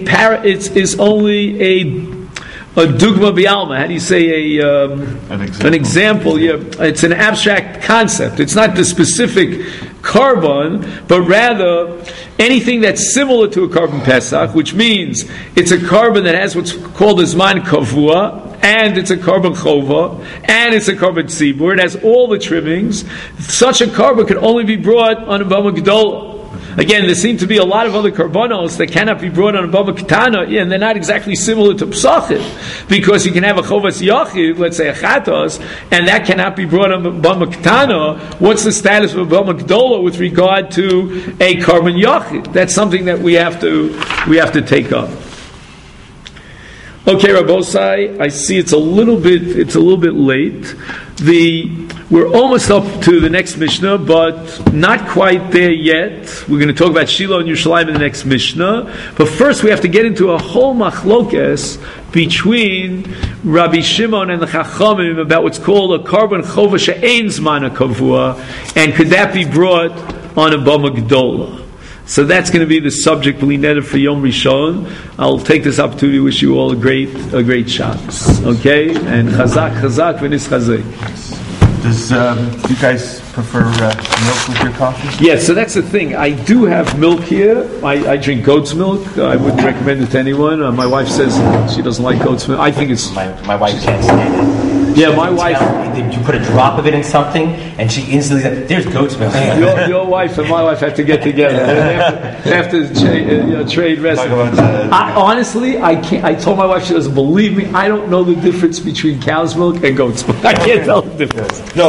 Speaker 1: dugma bialma. How do you say an example? Yeah, it's an abstract concept. It's not the specific Korban, but rather anything that's similar to a Korban Pesach, which means it's a Korban that has what's called a Zman Kavua, and it's a Korban Chova, and it's a Korban Tzibur. It has all the trimmings. Such a Korban can only be brought on a Bama Gedola. Again, there seem to be a lot of other karbanos that cannot be brought on a Bama Ketana, and they're not exactly similar to Psachim, because you can have a Chovas Yachid, let's say a Chatos, and that cannot be brought on a Bama Ketana. What's the status of a Bama Gedola with regard to a Karban Yachid? That's something that we have to take up. Okay, Rabbosai, I see it's a little bit late. We're almost up to the next Mishnah, but not quite there yet. We're going to talk about Shiloh and Yerushalayim in the next Mishnah. But first we have to get into a whole machlokes between Rabbi Shimon and the Chachamim about what's called a Korban Chova she'ein zman kavua, and could that be brought on a Bama Gedola? So that's going to be the subject for Yom Rishon. I'll take this opportunity to wish you all a great Shabbos. Okay? And Chazak, v'nis Chazek.
Speaker 6: Do you guys prefer milk with your coffee?
Speaker 1: Yeah, so that's the thing. I do have milk here. I drink goat's milk. I wouldn't recommend it to anyone. My wife says she doesn't like goat's milk. I think it's...
Speaker 3: My wife can't stand it.
Speaker 1: Yeah, my wife...
Speaker 3: You put a drop of it in something, and she instantly said, there's goat's milk.
Speaker 1: Your wife and my wife have to get together. They have to trade recipes. Honestly, I can't. I told my wife, she doesn't believe me. I don't know the difference between cow's milk and goat's milk. I can't tell the difference.
Speaker 6: No,